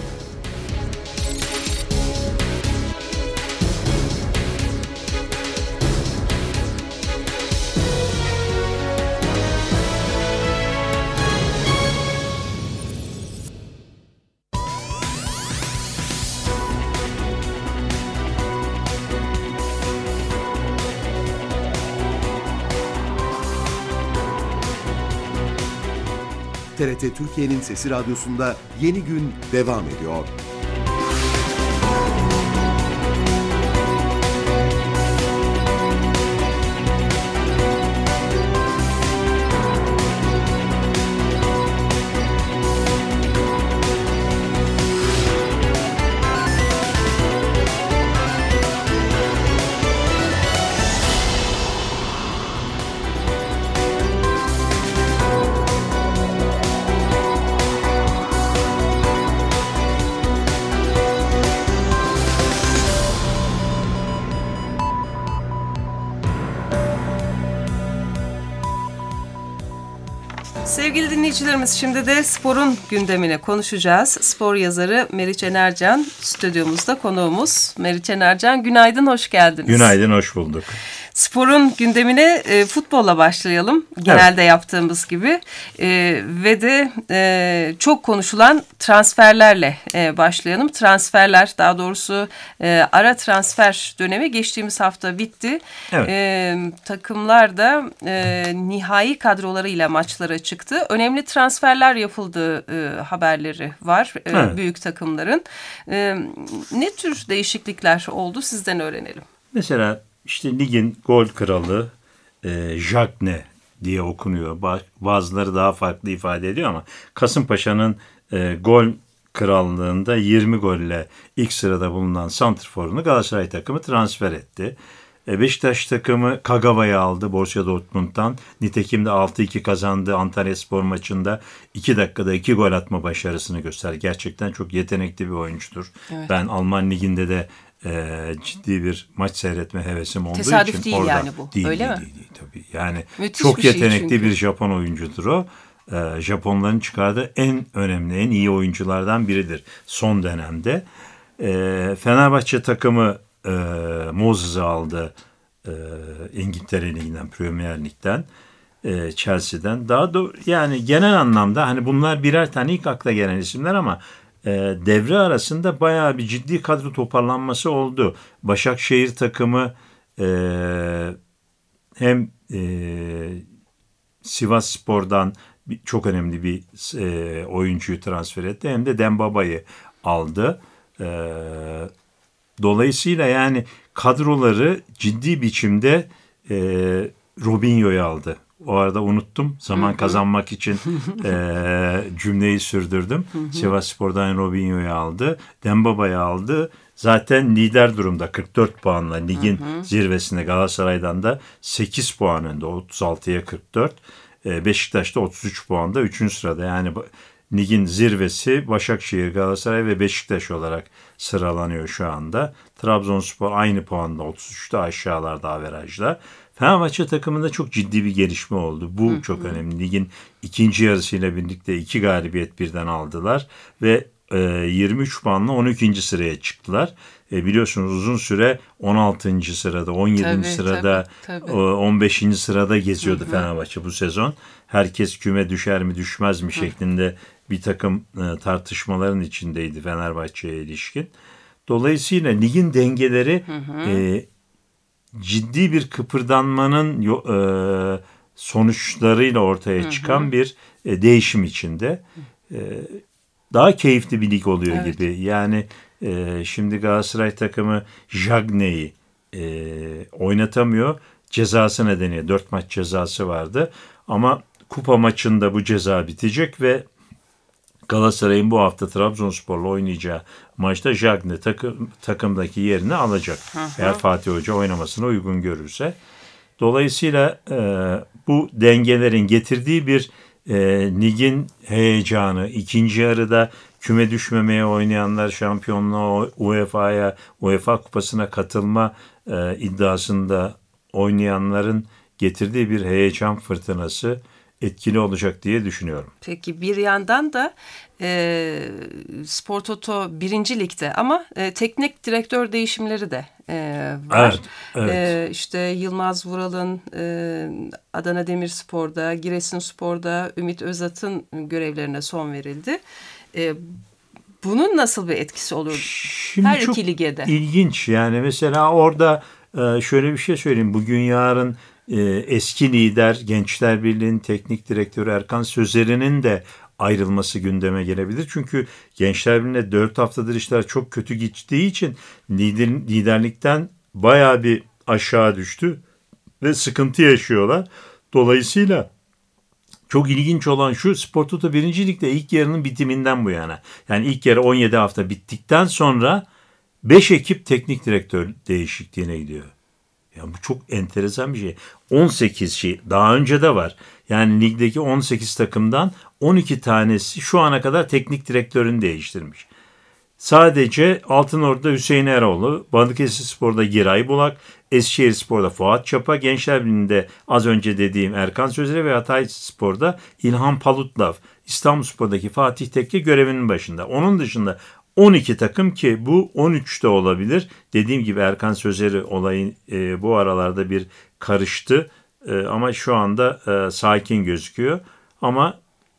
TRT Türkiye'nin Sesi Radyosu'nda Yeni Gün devam ediyor. Sevgili dinleyicilerimiz, şimdi de sporun gündemine konuşacağız. Spor yazarı Meriç Enercan stüdyomuzda konuğumuz. Meriç Enercan, günaydın, hoş geldiniz. Günaydın, hoş bulduk. Sporun gündemine futbolla başlayalım. Genelde yaptığımız gibi. Ve de çok konuşulan transferlerle başlayalım. Transferler, daha doğrusu ara transfer dönemi geçtiğimiz hafta bitti. Evet. Takımlar da nihai kadrolarıyla maçlara çıktı. Önemli transferler yapıldığı haberleri var evet. Büyük takımların. Ne tür değişiklikler oldu, sizden öğrenelim. Mesela İşte ligin gol kralı Jagne diye okunuyor. Bazıları daha farklı ifade ediyor ama Kasımpaşa'nın gol krallığında 20 golle ilk sırada bulunan santrforunu Galatasaray takımı transfer etti. Beşiktaş takımı Kagawa'yı aldı Borussia Dortmund'dan. Nitekim de 6-2 kazandı Antalyaspor maçında. 2 dakikada 2 gol atma başarısını gösterdi. Gerçekten çok yetenekli bir oyuncudur. Evet. Ben Alman liginde de ciddi bir maç seyretme hevesim olduğu tesadüf için. Değil orada, yani bu. Değil, öyle değil, mi? Değil, tabii. Yani müthiş çok yetenekli çünkü. bir Japon oyuncudur o. Japonların çıkardığı en önemli, en iyi oyunculardan biridir son dönemde. Fenerbahçe takımı Moses'ı aldı İngiltere Ligi'nden, Premier Lig'den, Chelsea'den. Daha da yani genel anlamda hani bunlar birer tane ilk akla gelen isimler ama devre arasında bayağı bir ciddi kadro toparlanması oldu. Başakşehir takımı hem Sivasspor'dan çok önemli bir oyuncuyu transfer etti hem de Dembaba'yı aldı. Dolayısıyla yani kadroları ciddi biçimde Robinho'yu aldı. O arada unuttum. Zaman kazanmak için cümleyi sürdürdüm. Sivasspor'dan Robinho'yu aldı. Dembaba'yı aldı. Zaten lider durumda 44 puanla ligin zirvesinde. Galatasaray'dan da 8 puan önde. 36'ya 44. Beşiktaş'ta 33 puanda 3. sırada. Yani ligin zirvesi Başakşehir, Galatasaray ve Beşiktaş olarak sıralanıyor şu anda. Trabzonspor aynı puanda 33'te, aşağılarda averajda. Fenerbahçe takımında çok ciddi bir gelişme oldu. Bu çok önemli. Ligin ikinci yarısıyla birlikte 2 galibiyet birden aldılar ve 23 puanla 12. sıraya çıktılar. biliyorsunuz uzun süre 16. sırada, 17. sırada, tabii. 15. sırada geziyordu Fenerbahçe bu sezon. Herkes küme düşer mi düşmez mi şeklinde bir takım tartışmaların içindeydi Fenerbahçe'ye ilişkin. Dolayısıyla ligin dengeleri ciddi bir kıpırdanmanın sonuçlarıyla ortaya çıkan bir değişim içinde. Daha keyifli bir lig oluyor gibi. Yani şimdi Galatasaray takımı Jagne'yi oynatamıyor. Cezası nedeniyle 4 maç cezası vardı. Ama kupa maçında bu ceza bitecek ve Galatasaray'ın bu hafta Trabzonspor'la oynayacağı maçta Jagne takımdaki yerini alacak. Eğer Fatih Hoca oynamasına uygun görürse. Dolayısıyla bu dengelerin getirdiği bir ligin heyecanı, ikinci yarıda küme düşmemeye oynayanlar şampiyonluğa, UEFA kupasına katılma iddiasında oynayanların getirdiği bir heyecan fırtınası etkili olacak diye düşünüyorum. Peki bir yandan da Spor Toto 1. Lig'de ama teknik direktör değişimleri de var. Evet. İşte Yılmaz Vural'ın Adana Demirspor'da, Giresunspor'da Ümit Özat'ın görevlerine son verildi. Bunun nasıl bir etkisi olur Şimdi her çok iki lige de? İlginç yani mesela orada şöyle bir şey söyleyeyim. Bugün yarın eski lider Gençler Birliği'nin teknik direktörü Erkan Sözeri'nin de ayrılması gündeme gelebilir. Çünkü Gençler Birliği'nde 4 haftadır işler çok kötü gittiği için liderlikten bayağı bir aşağı düştü ve sıkıntı yaşıyorlar. Dolayısıyla çok ilginç olan şu, Spor Toto 1. Lig'de ilk yarının bitiminden bu yana. Yani ilk yarı 17 hafta bittikten sonra 5 ekip teknik direktör değişikliğine gidiyor. Ya bu çok enteresan bir şey. 18 şey daha önce de var. Yani ligdeki 18 takımdan 12 tanesi şu ana kadar teknik direktörünü değiştirmiş. Sadece Altınordu'da Hüseyin Eroğlu, Balıkesirspor'da Giray Bulak, Eskişehirspor'da Fuat Çapa, Gençler Birliği'nde az önce dediğim Erkan Sözleri ve Hatayspor'da İlhan Palutlav, İstanbulspor'daki Fatih Tekke görevinin başında. Onun dışında 12 takım ki bu 13'te olabilir. Dediğim gibi Erkan Sözleri olayı bu aralarda bir karıştı ama şu anda sakin gözüküyor. Ama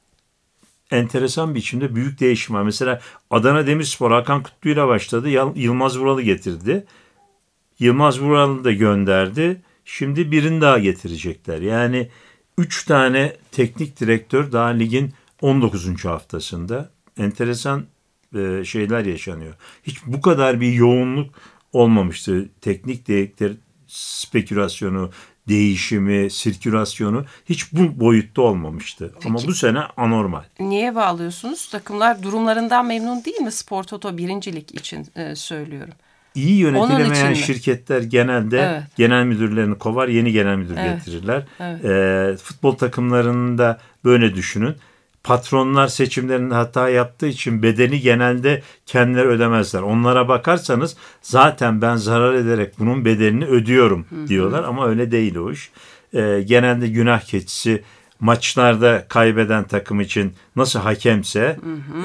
enteresan bir biçimde büyük değişim var. Mesela Adana Demirspor Hakan Kutlu'yla başladı. Yılmaz Vural'ı getirdi. Yılmaz Vural'ı da gönderdi. Şimdi birini daha getirecekler. Yani 3 tane teknik direktör daha ligin 19. haftasında. Enteresan şeyler yaşanıyor. Hiç bu kadar bir yoğunluk olmamıştı. Teknik direktör spekülasyonu, değişimi, sirkülasyonu hiç bu boyutta olmamıştı. Peki, ama bu sene anormal. Niye bağlıyorsunuz? Takımlar durumlarından memnun değil mi? Spor Toto 1. Lig için söylüyorum. İyi yönetilemeyen şirketler genelde genel müdürlerini kovar, yeni genel müdür getirirler. Evet. Futbol takımlarını da böyle düşünün. Patronlar seçimlerinde hata yaptığı için bedeli genelde kendileri ödemezler. Onlara bakarsanız zaten ben zarar ederek bunun bedelini ödüyorum diyorlar ama öyle değil o iş. Genelde günah keçisi maçlarda kaybeden takım için nasıl hakemse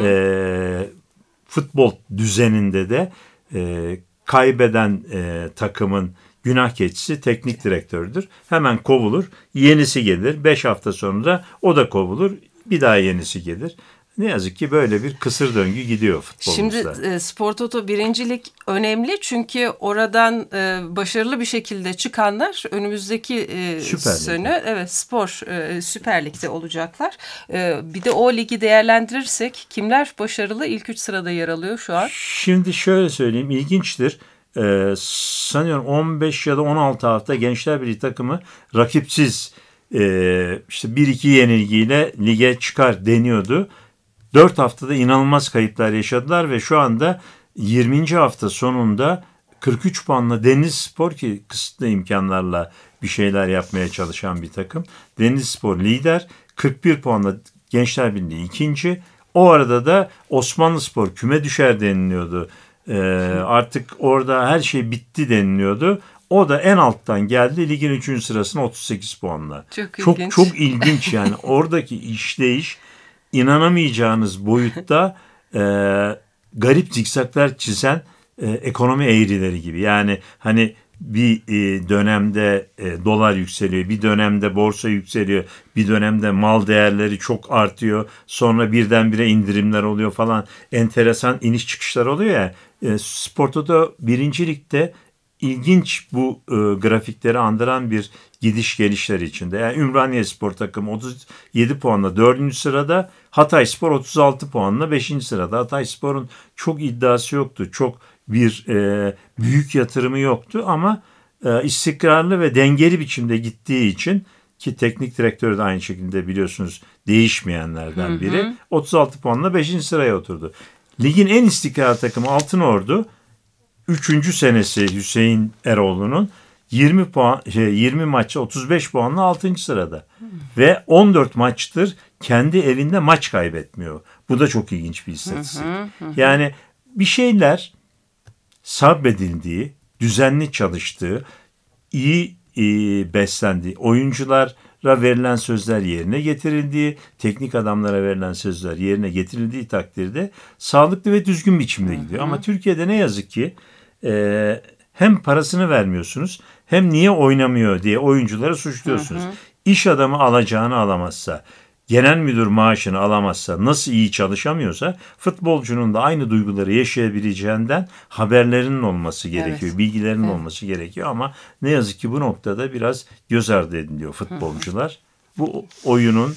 futbol düzeninde de kaybeden takımın günah keçisi teknik direktördür. Hemen kovulur, yenisi gelir. 5 hafta sonra o da kovulur. Bir daha yenisi gelir. Ne yazık ki böyle bir kısır döngü gidiyor futbolumuzda. Şimdi Spor Toto 1. Lig önemli çünkü oradan başarılı bir şekilde çıkanlar önümüzdeki sene Süper Lig'de olacaklar. Bir de o ligi değerlendirirsek kimler başarılı ilk 3 sırada yer alıyor şu an? Şimdi şöyle söyleyeyim, ilginçtir. Sanıyorum 15 ya da 16 hafta Gençler Birliği takımı rakipsiz işte 1-2 yenilgiyle lige çıkar deniyordu. 4 haftada inanılmaz kayıplar yaşadılar ve şu anda 20. hafta sonunda 43 puanla Denizlispor, ki kısıtlı imkanlarla bir şeyler yapmaya çalışan bir takım. Denizlispor lider, 41 puanla Gençler Birliği ikinci. O arada da Osmanlıspor küme düşer deniliyordu. Artık orada her şey bitti deniliyordu. O da en alttan geldi. Ligin 3. sırasına 38 puanla. Çok ilginç yani. Oradaki işleyiş inanamayacağınız boyutta garip zikzaklar çizen ekonomi eğrileri gibi. Yani hani bir dönemde dolar yükseliyor, bir dönemde borsa yükseliyor, bir dönemde mal değerleri çok artıyor, sonra birdenbire indirimler oluyor falan, enteresan iniş çıkışlar oluyor ya. Spor Toto 1. Lig'de ilginç bu grafikleri andıran bir gidiş gelişler içinde. Yani Ümraniye Spor takımı 37 puanla 4. sırada, Hatay Spor 36 puanla 5. sırada. Hatay Spor'un çok iddiası yoktu, çok bir büyük yatırımı yoktu ama istikrarlı ve dengeli biçimde gittiği için, ki teknik direktörü de aynı şekilde biliyorsunuz değişmeyenlerden biri, 36 puanla 5. sıraya oturdu. Ligin en istikrarlı takımı Altınordu 3. senesi Hüseyin Eroğlu'nun 20 maçta 35 puanla 6. sırada. Ve 14 maçtır kendi evinde maç kaybetmiyor. Bu da çok ilginç bir istatistik. Yani bir şeyler sabredildiği, düzenli çalıştığı, iyi beslendiği, oyunculara verilen sözler yerine getirildiği, teknik adamlara verilen sözler yerine getirildiği takdirde sağlıklı ve düzgün biçimde gidiyor. Ama Türkiye'de ne yazık ki hem parasını vermiyorsunuz, hem niye oynamıyor diye oyuncuları suçluyorsunuz. İş adamı alacağını alamazsa, genel müdür maaşını alamazsa, nasıl iyi çalışamıyorsa, futbolcunun da aynı duyguları yaşayabileceğinden haberlerinin olması gerekiyor, bilgilerinin olması gerekiyor. Ama ne yazık ki bu noktada biraz göz ardı ediliyor futbolcular. Bu oyunun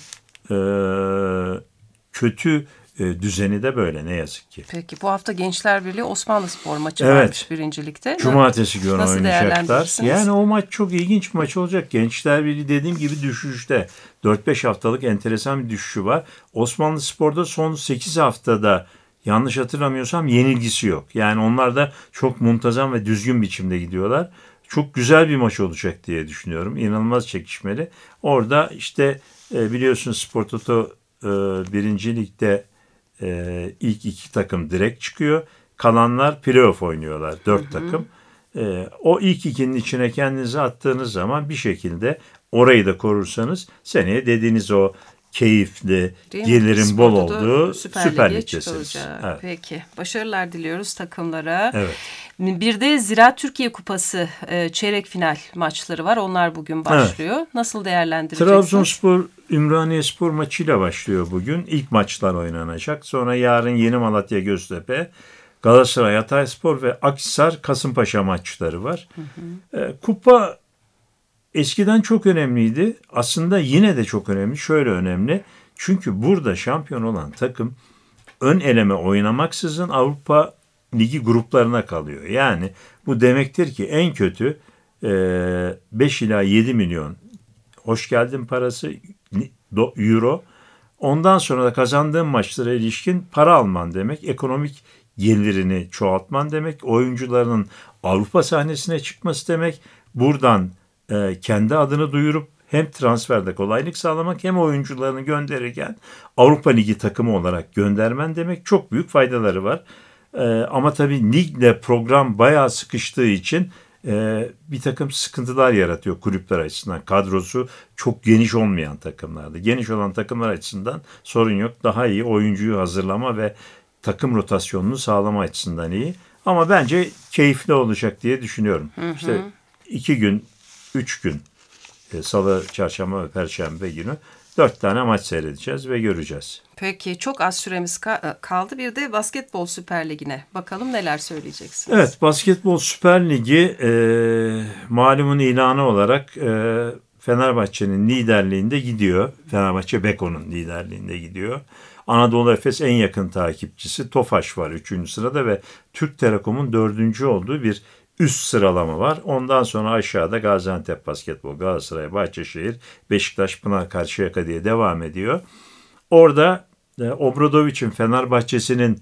kötü düzeni de böyle, ne yazık ki. Peki bu hafta Gençler Birliği Osmanlıspor maçı varmış 1. Lig'de. Cumartesi günü nasıl oynayacaklar. Yani o maç çok ilginç bir maç olacak. Gençler Birliği dediğim gibi düşüşte. 4-5 haftalık enteresan bir düşüşü var. Osmanlıspor'da son 8 haftada yanlış hatırlamıyorsam yenilgisi yok. Yani onlar da çok muntazam ve düzgün biçimde gidiyorlar. Çok güzel bir maç olacak diye düşünüyorum. İnanılmaz çekişmeli. Orada işte biliyorsunuz Spor Toto 1. Lig'de ilk 2 takım direkt çıkıyor. Kalanlar playoff oynuyorlar. 4 takım. O ilk 2'nin içine kendinizi attığınız zaman bir şekilde orayı da korursanız seneye dediğiniz o keyifli, gelirin bol olduğu Süper Lig'desiniz. Evet. Peki. Başarılar diliyoruz takımlara. Evet. Bir de Ziraat Türkiye Kupası çeyrek final maçları var. Onlar bugün başlıyor. Evet. Nasıl değerlendireceksiniz? Trabzonspor Ümraniyeспor maçıyla başlıyor bugün. İlk maçlar oynanacak. Sonra yarın Yeni Malatya Göztepe, Galatasaray Hatayspor ve Akhisar Kasımpaşa maçları var. Kupa eskiden çok önemliydi. Aslında yine de çok önemli. Şöyle önemli. Çünkü burada şampiyon olan takım ön eleme oynamaksızın Avrupa Ligi gruplarına kalıyor. Yani bu demektir ki en kötü 5 ila 7 milyon hoş geldin parası euro. Ondan sonra da kazandığın maçlara ilişkin para alman demek. Ekonomik gelirini çoğaltman demek. Oyuncuların Avrupa sahnesine çıkması demek. Buradan kendi adını duyurup hem transferde kolaylık sağlamak, hem oyuncularını gönderirken Avrupa Ligi takımı olarak göndermen demek. Çok büyük faydaları var. Ama tabii ligle program bayağı sıkıştığı için bir takım sıkıntılar yaratıyor kulüpler açısından. Kadrosu çok geniş olmayan takımlarda. Geniş olan takımlar açısından sorun yok. Daha iyi oyuncuyu hazırlama ve takım rotasyonunu sağlama açısından iyi. Ama bence keyifli olacak diye düşünüyorum. İşte 2 gün, 3 gün, Salı, Çarşamba ve Perşembe günü 4 tane maç seyredeceğiz ve göreceğiz. Peki, çok az süremiz kaldı. Bir de Basketbol Süper Ligi'ne bakalım, neler söyleyeceksiniz? Evet, Basketbol Süper Ligi malumun ilanı olarak Fenerbahçe'nin liderliğinde gidiyor. Fenerbahçe Beko'nun liderliğinde gidiyor. Anadolu Efes en yakın takipçisi Tofaş var 3. sırada ve Türk Telekom'un 4. olduğu bir üst sıralama var. Ondan sonra aşağıda Gaziantep Basketbol, Galatasaray, Bahçeşehir, Beşiktaş, Pınar, Karşıyaka diye devam ediyor. Orada Obradovic'in Fenerbahçe'sinin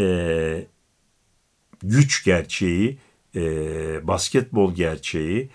güç gerçeği, basketbol gerçeği,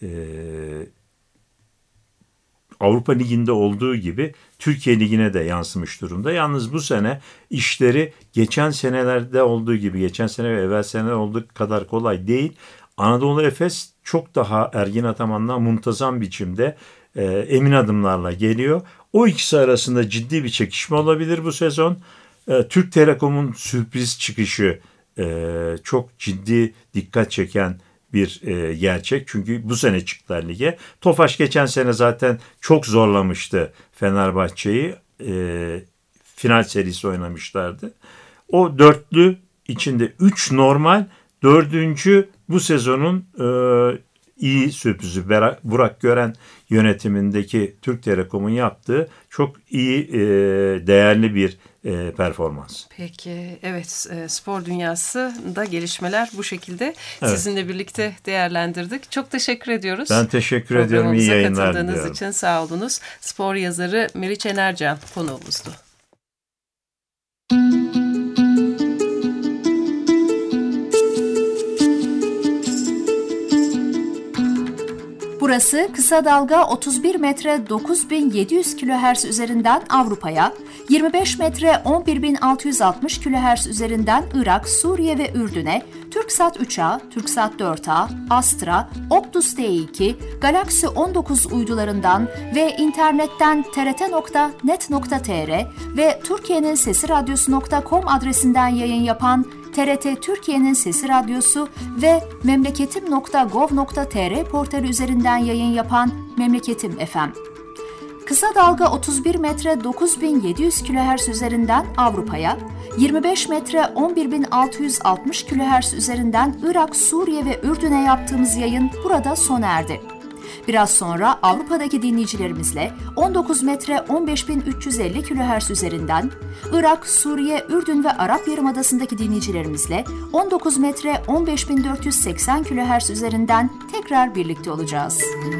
Avrupa Ligi'nde olduğu gibi Türkiye Ligi'ne de yansımış durumda. Yalnız bu sene işleri geçen senelerde olduğu gibi, geçen sene ve evvel seneler olduğu kadar kolay değil. Anadolu Efes çok daha Ergin Ataman'dan muntazam biçimde emin adımlarla geliyor. O ikisi arasında ciddi bir çekişme olabilir bu sezon. Türk Telekom'un sürpriz çıkışı çok ciddi dikkat çeken bir gerçek. Çünkü bu sene çıktılar lige. Tofaş geçen sene zaten çok zorlamıştı Fenerbahçe'yi. Final serisi oynamışlardı. O dörtlü içinde 3 normal, 4. bu sezonun iyi sürprizi Burak Gören yönetimindeki Türk Telekom'un yaptığı çok iyi, değerli bir performans. Peki, evet, spor dünyasında gelişmeler bu şekilde sizinle birlikte değerlendirdik. Çok teşekkür ediyoruz. Ben teşekkür ediyorum. İyi yayınlar diliyorum. Katıldığınız için sağ olunuz. Spor yazarı Meriç Enercan konuğumuzdu. Burası kısa dalga 31 metre 9700 kHz üzerinden Avrupa'ya, 25 metre 11660 kHz üzerinden Irak, Suriye ve Ürdün'e, Türksat 3A, Türksat 4A, Astra, Optus T2, Galaxy 19 uydularından ve internetten trt.net.tr ve Türkiye'nin Sesi Radyosu.com adresinden yayın yapan TRT Türkiye'nin Sesi Radyosu ve memleketim.gov.tr portali üzerinden yayın yapan Memleketim FM. Kısa dalga 31 metre 9700 kHz üzerinden Avrupa'ya, 25 metre 11660 kHz üzerinden Irak, Suriye ve Ürdün'e yaptığımız yayın burada sona erdi. Biraz sonra Avrupa'daki dinleyicilerimizle 19 metre 15350 kHz üzerinden, Irak, Suriye, Ürdün ve Arap Yarımadası'ndaki dinleyicilerimizle 19 metre 15480 kHz üzerinden tekrar birlikte olacağız.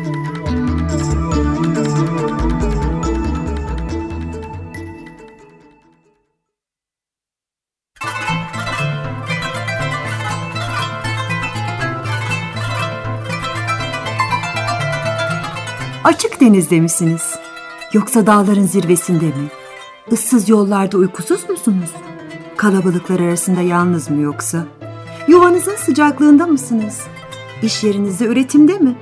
Açık denizde misiniz? Yoksa dağların zirvesinde mi? Issız yollarda uykusuz musunuz? Kalabalıklar arasında yalnız mı yoksa? Yuvanızın sıcaklığında mısınız? İş yerinizde üretimde mi?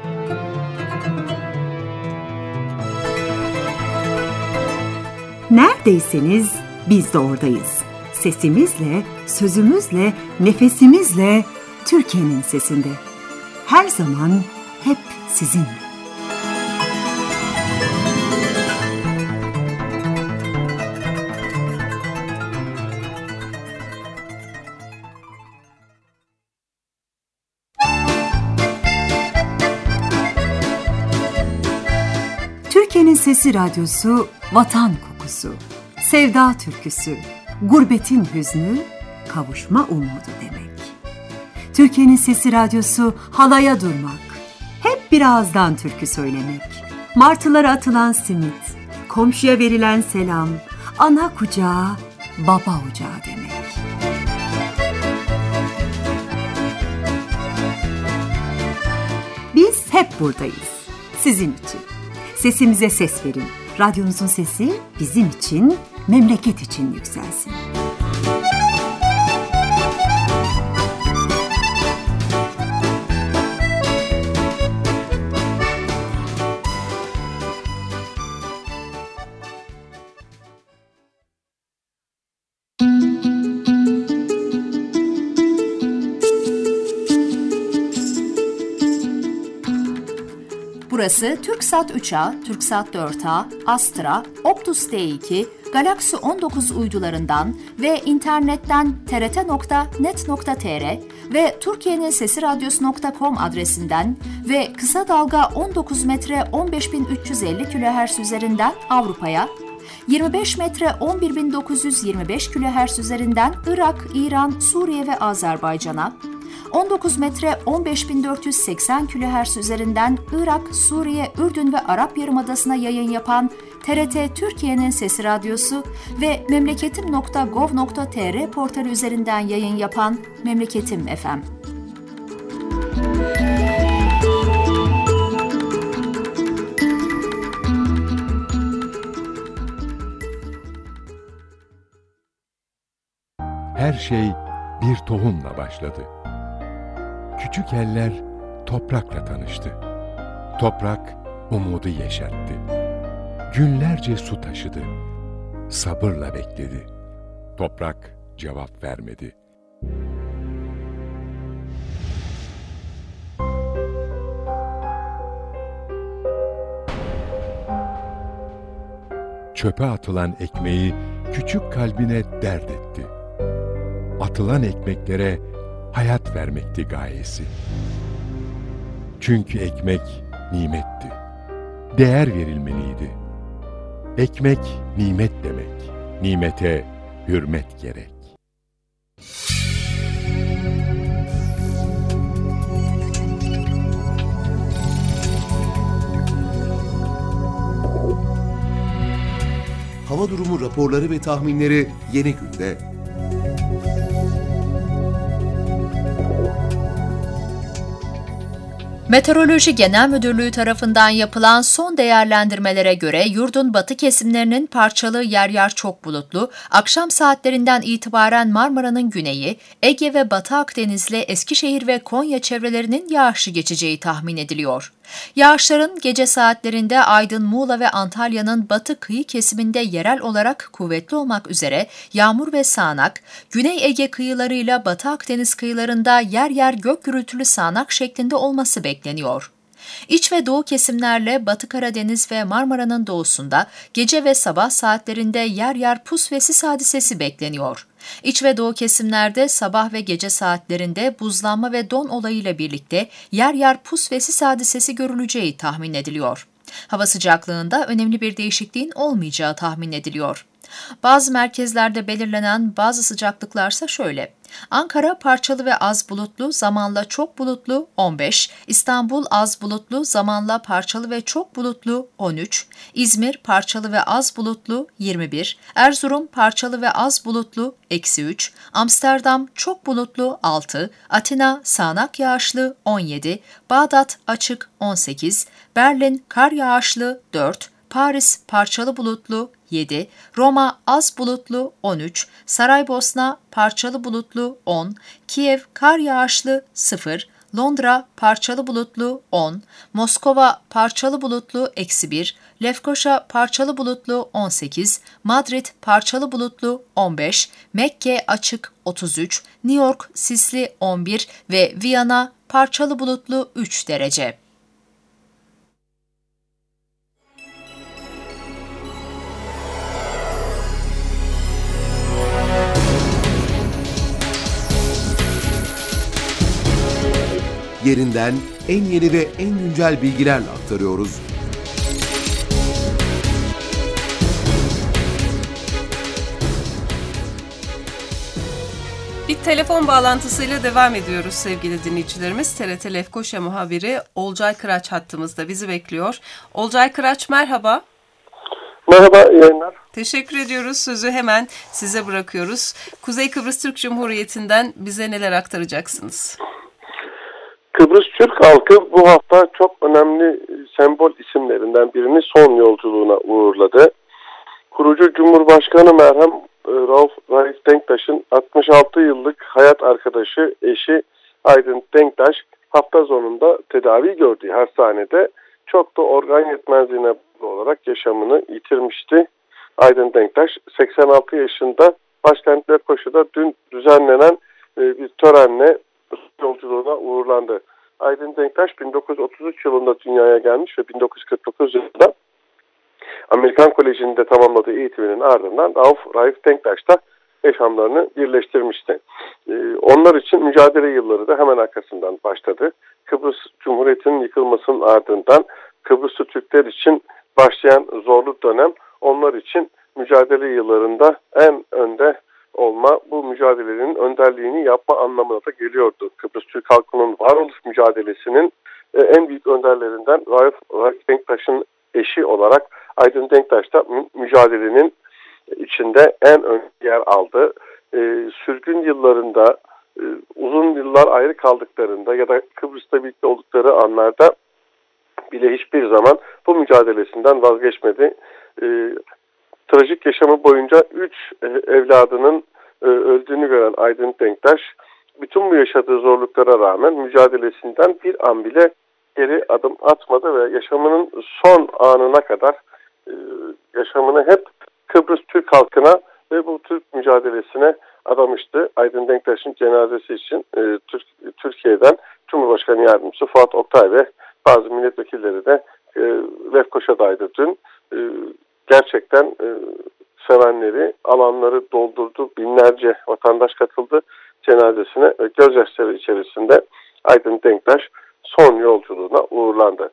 Neredeyseniz biz de oradayız. Sesimizle, sözümüzle, nefesimizle Türkiye'nin sesinde. Her zaman hep sizinle. Türkiye'nin Sesi Radyosu, vatan kokusu, sevda türküsü, gurbetin hüznü, kavuşma umudu demek. Türkiye'nin Sesi Radyosu, halaya durmak, hep bir ağızdan türkü söylemek. Martılara atılan simit, komşuya verilen selam, ana kucağı, baba ocağı demek. Biz hep buradayız, sizin için. Sesimize ses verin. Radyonuzun sesi bizim için, memleket için yükselsin. Burası Türksat 3A, Türksat 4A, Astra, Optus T2, Galaxy 19 uydularından ve internetten trt.net.tr ve Türkiye'nin Sesi Radyosu.com adresinden ve kısa dalga 19 metre 15350 kHz üzerinden Avrupa'ya, 25 metre 11925 kHz üzerinden Irak, İran, Suriye ve Azerbaycan'a, 19 metre 15480 kHz üzerinden Irak, Suriye, Ürdün ve Arap Yarımadası'na yayın yapan TRT Türkiye'nin Sesi Radyosu ve memleketim.gov.tr portali üzerinden yayın yapan Memleketim FM. Her şey bir tohumla başladı. Küçük eller toprakla tanıştı. Toprak umudu yeşertti. Günlerce su taşıdı. Sabırla bekledi. Toprak cevap vermedi. çöpe atılan ekmeği küçük kalbine dert etti. Atılan ekmeklere hayat vermekti gayesi. Çünkü ekmek nimetti. Değer verilmeliydi. Ekmek nimet demek. Nimete hürmet gerek. Hava durumu raporları ve tahminleri Yeni Gün'de. Meteoroloji Genel Müdürlüğü tarafından yapılan son değerlendirmelere göre yurdun batı kesimlerinin parçalı yer yer çok bulutlu, akşam saatlerinden itibaren Marmara'nın güneyi, Ege ve Batı Akdeniz'le Eskişehir ve Konya çevrelerinin yağışlı geçeceği tahmin ediliyor. Yağışların gece saatlerinde Aydın, Muğla ve Antalya'nın batı kıyı kesiminde yerel olarak kuvvetli olmak üzere yağmur ve sağanak, Güney Ege kıyılarıyla Batı Akdeniz kıyılarında yer yer gök gürültülü sağanak şeklinde olması bekleniyor. İç ve doğu kesimlerle Batı Karadeniz ve Marmara'nın doğusunda gece ve sabah saatlerinde yer yer pus ve sis hadisesi bekleniyor. İç ve doğu kesimlerde sabah ve gece saatlerinde buzlanma ve don olayıyla birlikte yer yer pus ve sis hadisesi görüleceği tahmin ediliyor. Hava sıcaklığında önemli bir değişikliğin olmayacağı tahmin ediliyor. Bazı merkezlerde belirlenen bazı sıcaklıklarsa şöyle: Ankara parçalı ve az bulutlu, zamanla çok bulutlu 15, İstanbul az bulutlu, zamanla parçalı ve çok bulutlu 13, İzmir parçalı ve az bulutlu 21, Erzurum parçalı ve az bulutlu -3, Amsterdam çok bulutlu 6, Atina sağanak yağışlı 17, Bağdat açık 18, Berlin kar yağışlı 4, Paris parçalı bulutlu 7, Roma az bulutlu 13, Saraybosna parçalı bulutlu 10, Kiev kar yağışlı 0, Londra parçalı bulutlu 10, Moskova parçalı bulutlu -1, Lefkoşa parçalı bulutlu 18, Madrid parçalı bulutlu 15, Mekke açık 33, New York sisli 11 ve Viyana parçalı bulutlu 3 derece. Yerinden en yeni ve en güncel bilgilerle aktarıyoruz. Bir telefon bağlantısıyla devam ediyoruz sevgili dinleyicilerimiz. TRT Lefkoşa muhabiri Olcay Kıraç hattımızda bizi bekliyor. Olcay Kıraç merhaba. Merhaba, iyi yayınlar. Teşekkür ediyoruz. Sözü hemen size bırakıyoruz. Kuzey Kıbrıs Türk Cumhuriyeti'nden bize neler aktaracaksınız? Kıbrıs Türk halkı bu hafta çok önemli sembol isimlerinden birini son yolculuğuna uğurladı. Kurucu Cumhurbaşkanı merhem Rauf Denktaş'ın 66 yıllık hayat arkadaşı eşi Aydın Denktaş hafta sonunda tedavi gördüğü hastanede çok da organ yetmezliğine bağlı olarak yaşamını yitirmişti. Aydın Denktaş 86 yaşında başkent Lefkoşa'da dün düzenlenen bir törenle yolculuğuna uğurlandı. Aydın Denktaş 1933 yılında dünyaya gelmiş ve 1949 yılında Amerikan Koleji'nde tamamladığı eğitiminin ardından Rauf Denktaş da yaşamlarını birleştirmişti. Onlar için mücadele yılları da hemen arkasından başladı. Kıbrıs Cumhuriyeti'nin yıkılmasının ardından Kıbrıslı Türkler için başlayan zorlu dönem onlar için mücadele yıllarında en önde olma, bu mücadelenin önderliğini yapma anlamına da geliyordu. Kıbrıs Türk halkının varoluş mücadelesinin en büyük önderlerinden Rauf Denktaş'ın eşi olarak Aydın Denktaş da mücadelenin içinde en ön yer aldı. Sürgün yıllarında, uzun yıllar ayrı kaldıklarında ya da Kıbrıs'ta birlikte oldukları anlarda bile hiçbir zaman bu mücadelesinden vazgeçmedi. Trajik yaşamı boyunca 3 evladının öldüğünü gören Aydın Denktaş, bütün bu yaşadığı zorluklara rağmen mücadelesinden bir an bile geri adım atmadı ve yaşamının son anına kadar yaşamını hep Kıbrıs Türk halkına ve bu Türk mücadelesine adamıştı. Aydın Denktaş'ın cenazesi için Türkiye'den Cumhurbaşkanı Yardımcısı Fuat Oktay ve bazı milletvekilleri de Lefkoşa'daydı dün. gerçekten sevenleri alanları doldurdu. Binlerce vatandaş katıldı cenazesine ve gözyaşları içerisinde Aydın Denktaş son yolculuğuna uğurlandı.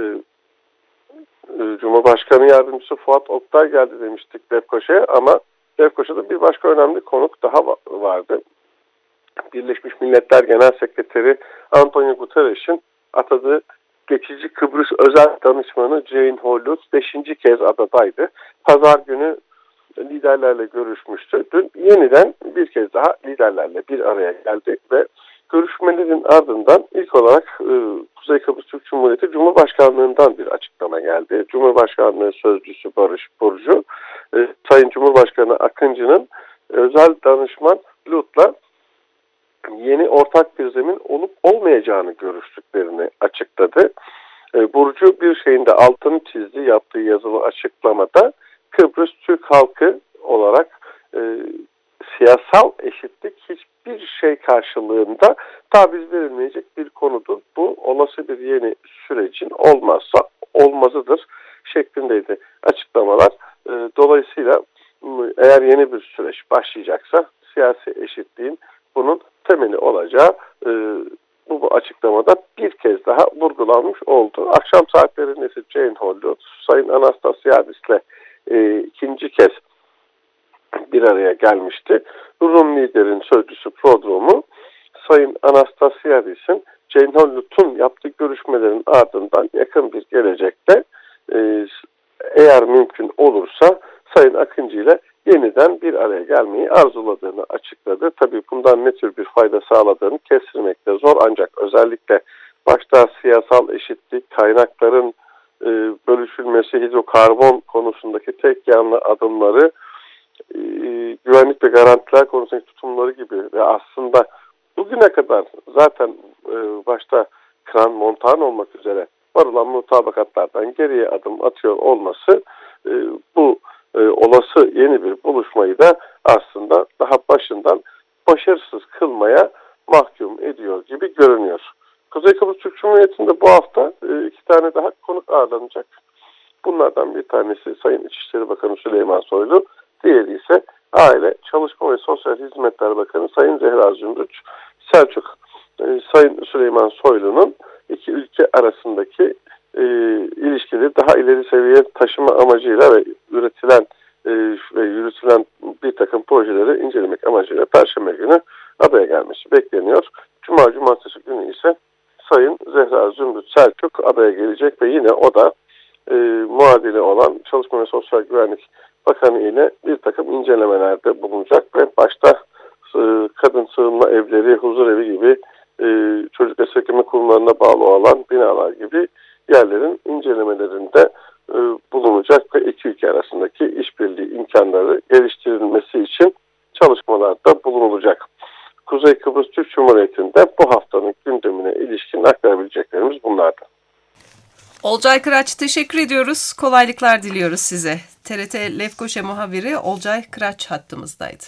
Cumhurbaşkanı Yardımcısı Fuat Oktay geldi demiştik Lefkoşa'ya, ama Lefkoşa'da bir başka önemli konuk daha vardı. Birleşmiş Milletler Genel Sekreteri Antonio Guterres'in atadığı geçici Kıbrıs özel danışmanı Jane Hollywood 5. kez adadaydı. Pazar günü liderlerle görüşmüştü. Dün yeniden bir kez daha liderlerle bir araya geldi ve görüşmelerin ardından ilk olarak Kuzey Kıbrıs Türk Cumhuriyeti Cumhurbaşkanlığından bir açıklama geldi. Cumhurbaşkanlığı Sözcüsü Barış Burcu, Sayın Cumhurbaşkanı Akıncı'nın özel danışman Lut'la yeni ortak bir zemin olup olmayacağını görüştüklerini açıkladı. Burcu bir şeyin de altını çizdi yaptığı yazılı açıklamada. Kıbrıs Türk halkı olarak siyasal eşitlik hiçbir şey karşılığında taviz verilmeyecek bir konudur. Bu olası bir yeni sürecin olmazsa olmazıdır şeklindeydi açıklamalar. Dolayısıyla eğer yeni bir süreç başlayacaksa siyasi eşitliğin bunun temeli olacağı bu açıklamada bir kez daha vurgulanmış oldu. Akşam saatlerinde ise Jane Hollywood, Sayın Anastasiadis'le ikinci kez bir araya gelmişti. Rum liderin sözcüsü Prodrom'u Sayın Anastasiadis'in Jane Hollywood'un yaptığı görüşmelerin ardından yakın bir gelecekte eğer mümkün olursa Sayın Akıncı ile yeniden bir araya gelmeyi arzuladığını açıkladı. Tabii bundan ne tür bir fayda sağladığını kestirmek de zor, ancak özellikle başta siyasal eşitlik, kaynakların bölüşülmesi, hidrokarbon konusundaki tek yanlı adımları, güvenlik ve garantiler konusundaki tutumları gibi ve aslında bugüne kadar zaten başta Kran Montan olmak üzere varılan mutabakatlardan geriye adım atıyor olması bu olası yeni bir buluşmayı da aslında daha başından başarısız kılmaya mahkum ediyor gibi görünüyor. Kuzey Kıbrıs Türk Cumhuriyeti'nde bu hafta iki tane daha konuk ağırlanacak. Bunlardan bir tanesi Sayın İçişleri Bakanı Süleyman Soylu, diğeri ise Aile, Çalışma ve Sosyal Hizmetler Bakanı Sayın Zehra Zümrüt Selçuk. Sayın Süleyman Soylu'nun iki ülke arasındaki ilişkileri daha ileri seviyeye taşıma amacıyla ve üretilen ve yürütülen bir takım projeleri incelemek amacıyla Perşembe günü adaya gelmesi bekleniyor. Cumartesi günü ise Sayın Zehra Zümrüt Selçuk adaya gelecek ve yine o da muadili olan Çalışma ve Sosyal Güvenlik Bakanı ile bir takım incelemelerde bulunacak ve başta kadın sığınma evleri, huzur evi gibi çocuk esirgeme kurumlarına bağlı olan binalar gibi yerlerin incelemelerinde bulunacak ve iki ülke arasındaki işbirliği imkanları geliştirilmesi için çalışmalarda bulunulacak. Kuzey Kıbrıs Türk Cumhuriyeti'nde bu haftanın gündemine ilişkin aktarabileceklerimiz bunlardı. Olcay Kıraç, teşekkür ediyoruz. Kolaylıklar diliyoruz size. TRT Lefkoşa muhabiri Olcay Kıraç hattımızdaydı.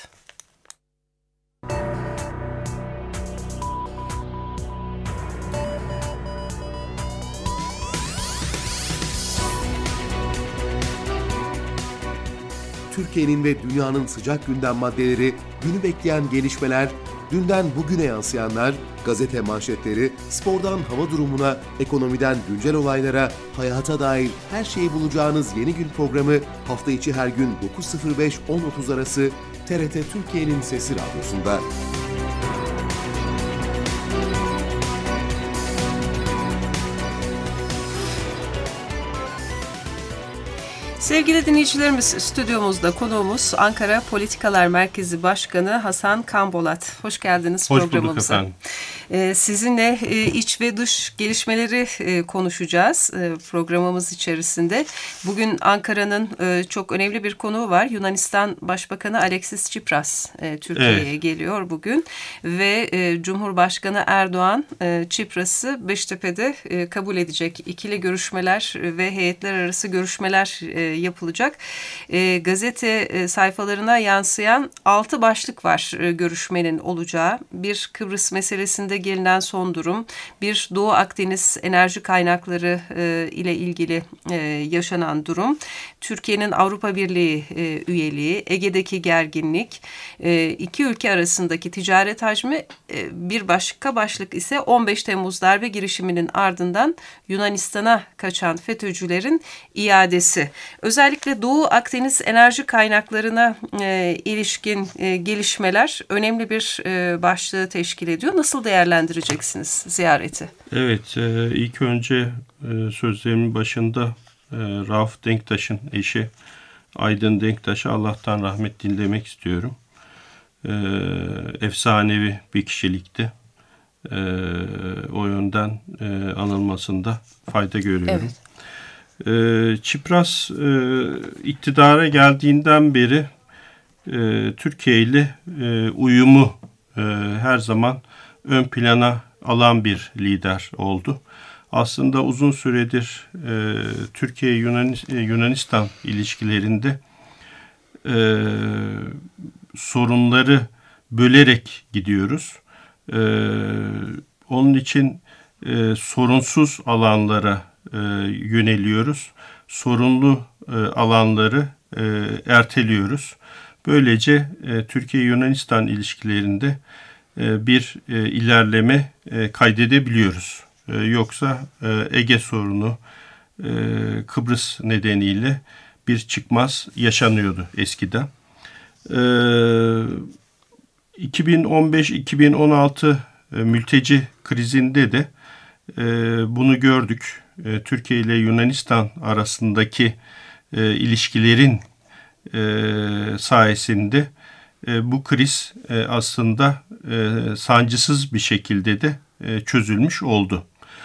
Türkiye'nin ve dünyanın sıcak gündem maddeleri, günü bekleyen gelişmeler, dünden bugüne yansıyanlar, gazete manşetleri, spordan hava durumuna, ekonomiden güncel olaylara, hayata dair her şeyi bulacağınız Yeni Gün programı hafta içi her gün 9.05-10.30 arası TRT Türkiye'nin Sesi Radyosu'nda. Sevgili dinleyicilerimiz, stüdyomuzda konuğumuz Ankara Politikalar Merkezi Başkanı Hasan Kambolat. Hoş geldiniz programımıza. Hoş bulduk efendim. Sizinle iç ve dış gelişmeleri konuşacağız programımız içerisinde. Bugün Ankara'nın çok önemli bir konuğu var. Yunanistan Başbakanı Alexis Tsipras Türkiye'ye geliyor bugün. Ve Cumhurbaşkanı Erdoğan Tsipras'ı Beştepe'de kabul edecek. İkili görüşmeler ve heyetler arası görüşmeler yapılacak. Gazete sayfalarına yansıyan 6 başlık var görüşmenin olacağı. Bir, Kıbrıs meselesinde gelinen son durum. Bir, Doğu Akdeniz enerji kaynakları ile ilgili yaşanan durum. Türkiye'nin Avrupa Birliği üyeliği, Ege'deki gerginlik, iki ülke arasındaki ticaret hacmi, bir başka başlık ise 15 Temmuz darbe girişiminin ardından Yunanistan'a kaçan FETÖ'cülerin iadesi. Özellikle Doğu Akdeniz enerji kaynaklarına ilişkin gelişmeler önemli bir başlığı teşkil ediyor. Nasıl değerlendireceksiniz ziyareti? Evet, ilk önce sözlerimin başında Rauf Denktaş'ın eşi Aydın Denktaş'a Allah'tan rahmet dilemek istiyorum. Efsanevi bir kişilikti. O yönden anılmasında fayda görüyorum. Evet. Çipras iktidara geldiğinden beri Türkiye ile uyumu her zaman ön plana alan bir lider oldu. Aslında uzun süredir Türkiye-Yunanistan ilişkilerinde sorunları bölerek gidiyoruz. Onun için sorunsuz alanlara yöneliyoruz. Sorunlu alanları erteliyoruz. Böylece Türkiye-Yunanistan ilişkilerinde bir ilerleme kaydedebiliyoruz. Yoksa Ege sorunu, Kıbrıs nedeniyle bir çıkmaz yaşanıyordu eskiden. 2015-2016 mülteci krizinde de bunu gördük. Türkiye ile Yunanistan arasındaki ilişkilerin sayesinde bu kriz aslında sancısız bir şekilde de çözülmüş oldu.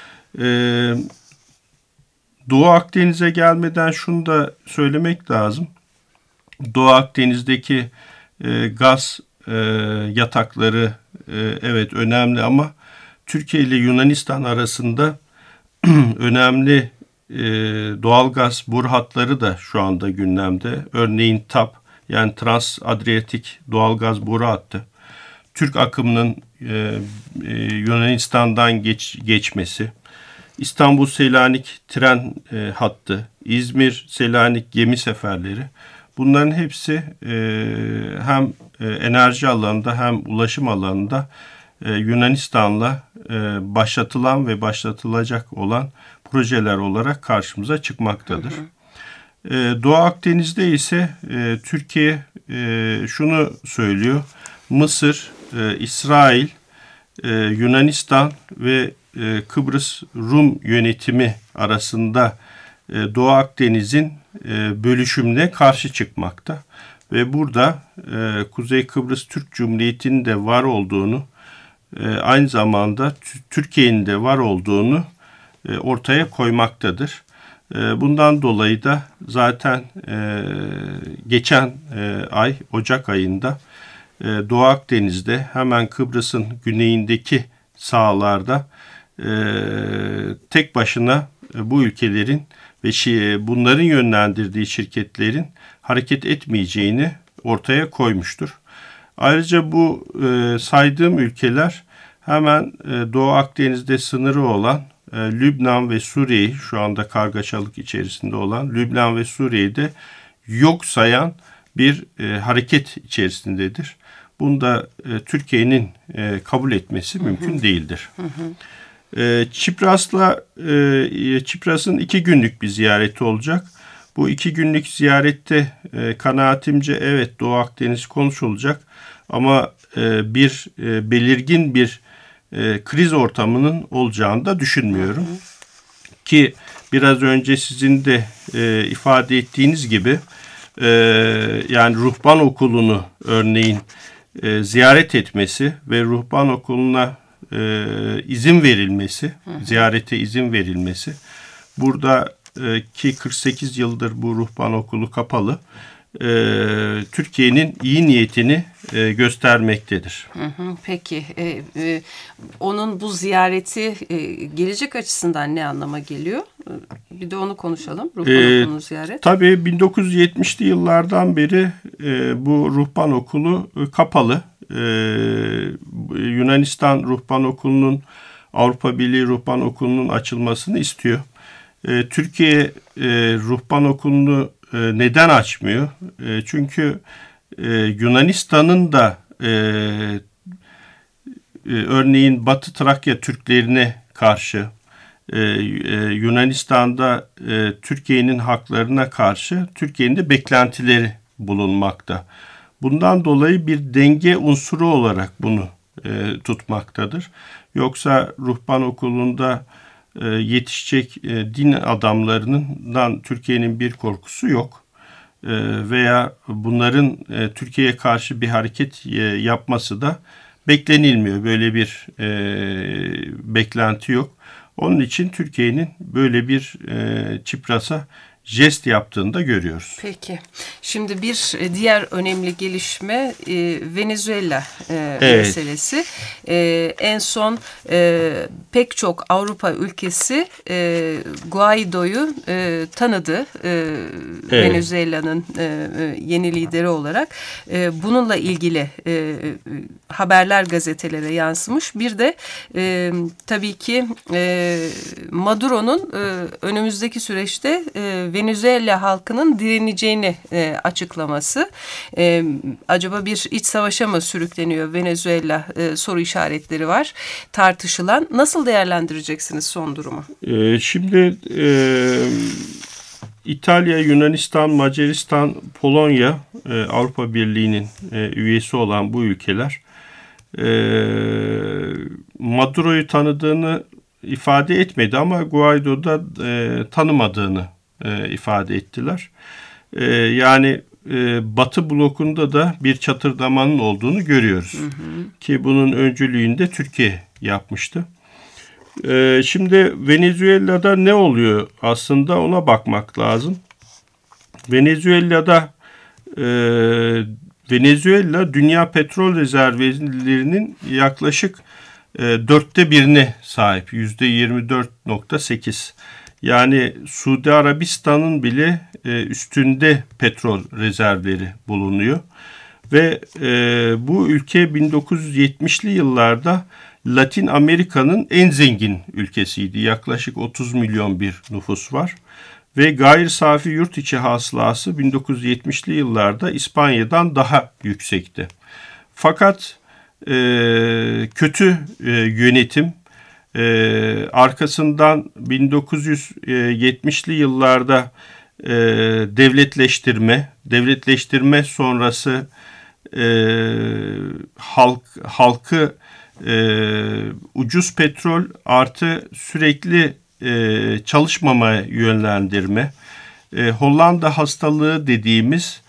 Doğu Akdeniz'e gelmeden şunu da söylemek lazım. Doğu Akdeniz'deki gaz yatakları evet önemli ama Türkiye ile Yunanistan arasında önemli doğal gaz boru hatları da şu anda gündemde. Örneğin TAP yani Trans-Adriyatik doğal gaz boru hattı. Türk akımının Yunanistan'dan geçmesi, İstanbul-Selanik tren hattı, İzmir-Selanik gemi seferleri. Bunların hepsi hem enerji alanında hem ulaşım alanında Yunanistan'la başlatılan ve başlatılacak olan projeler olarak karşımıza çıkmaktadır. Doğu Akdeniz'de ise Türkiye şunu söylüyor. Mısır, İsrail, Yunanistan ve Kıbrıs Rum yönetimi arasında Doğu Akdeniz'in bölüşümüne karşı çıkmakta. Ve burada Kuzey Kıbrıs Türk Cumhuriyeti'nin de var olduğunu, aynı zamanda Türkiye'nin de var olduğunu ortaya koymaktadır. Bundan dolayı da zaten geçen ay Ocak ayında Doğu Akdeniz'de hemen Kıbrıs'ın güneyindeki sahalarda tek başına bu ülkelerin ve bunların yönlendirdiği şirketlerin hareket etmeyeceğini ortaya koymuştur. Ayrıca bu saydığım ülkeler hemen Doğu Akdeniz'de sınırı olan Lübnan ve Suriye'yi şu anda kargaşalık içerisinde olan Lübnan ve Suriye'yi de yok sayan bir hareket içerisindedir. Bunu da Türkiye'nin kabul etmesi mümkün değildir. Çipras'ın 2 günlük bir ziyareti olacak. Bu 2 günlük ziyarette kanaatimce evet Doğu Akdeniz konuşulacak ama belirgin bir kriz ortamının olacağını da düşünmüyorum. Ki biraz önce sizin de ifade ettiğiniz gibi yani ruhban okulunu örneğin ziyaret etmesi ve ruhban okuluna izin verilmesi, ziyarete izin verilmesi. Buradaki 48 yıldır bu ruhban okulu kapalı. Türkiye'nin iyi niyetini göstermektedir. Peki, onun bu ziyareti gelecek açısından ne anlama geliyor? Bir de onu konuşalım. Ruhban Okulu'nu ziyaret. Tabii 1970'li yıllardan beri bu ruhban okulu kapalı. Yunanistan Ruhban Okulu'nun, Avrupa Birliği Ruhban Okulu'nun açılmasını istiyor. Türkiye Ruhban Okulu'nu neden açmıyor? Çünkü Yunanistan'ın da örneğin Batı Trakya Türklerine karşı, Yunanistan'da Türkiye'nin haklarına karşı Türkiye'nin de beklentileri bulunmakta. Bundan dolayı bir denge unsuru olarak bunu tutmaktadır. Yoksa Ruhban Okulu'nda yetişecek din adamlarından Türkiye'nin bir korkusu yok. Veya bunların Türkiye'ye karşı bir hareket yapması da beklenilmiyor. Böyle bir beklenti yok. Onun için Türkiye'nin böyle bir Çipras'a jest yaptığını da görüyoruz. Peki. Şimdi bir diğer önemli gelişme Venezuela meselesi. En son pek çok Avrupa ülkesi Guaido'yu tanıdı. Venezuela'nın yeni lideri olarak. Bununla ilgili haberler gazetelere yansımış. Bir de tabii ki Maduro'nun önümüzdeki süreçte Venezuela halkının direneceğini açıklaması. Acaba bir iç savaşa mı sürükleniyor Venezuela soru işaretleri var tartışılan. Nasıl değerlendireceksiniz son durumu? Şimdi İtalya, Yunanistan, Macaristan, Polonya Avrupa Birliği'nin üyesi olan bu ülkeler Maduro'yu tanıdığını ifade etmedi ama Guaido'da tanımadığını ifade ettiler. Yani Batı blokunda da bir çatırdamanın olduğunu görüyoruz. Ki bunun öncülüğünü de Türkiye yapmıştı. Şimdi Venezuela'da ne oluyor aslında ona bakmak lazım. Venezuela dünya petrol rezervlerinin yaklaşık 1/4'ine sahip. %24.8. Yani Suudi Arabistan'ın bile üstünde petrol rezervleri bulunuyor. Ve bu ülke 1970'li yıllarda Latin Amerika'nın en zengin ülkesiydi. Yaklaşık 30 milyon bir nüfus var. Ve gayri safi yurt içi hasılası 1970'li yıllarda İspanya'dan daha yüksekti. Fakat kötü yönetim, arkasından 1970'li yıllarda devletleştirme sonrası halkı ucuz petrol artı sürekli çalışmamaya yönlendirme, Hollanda hastalığı dediğimiz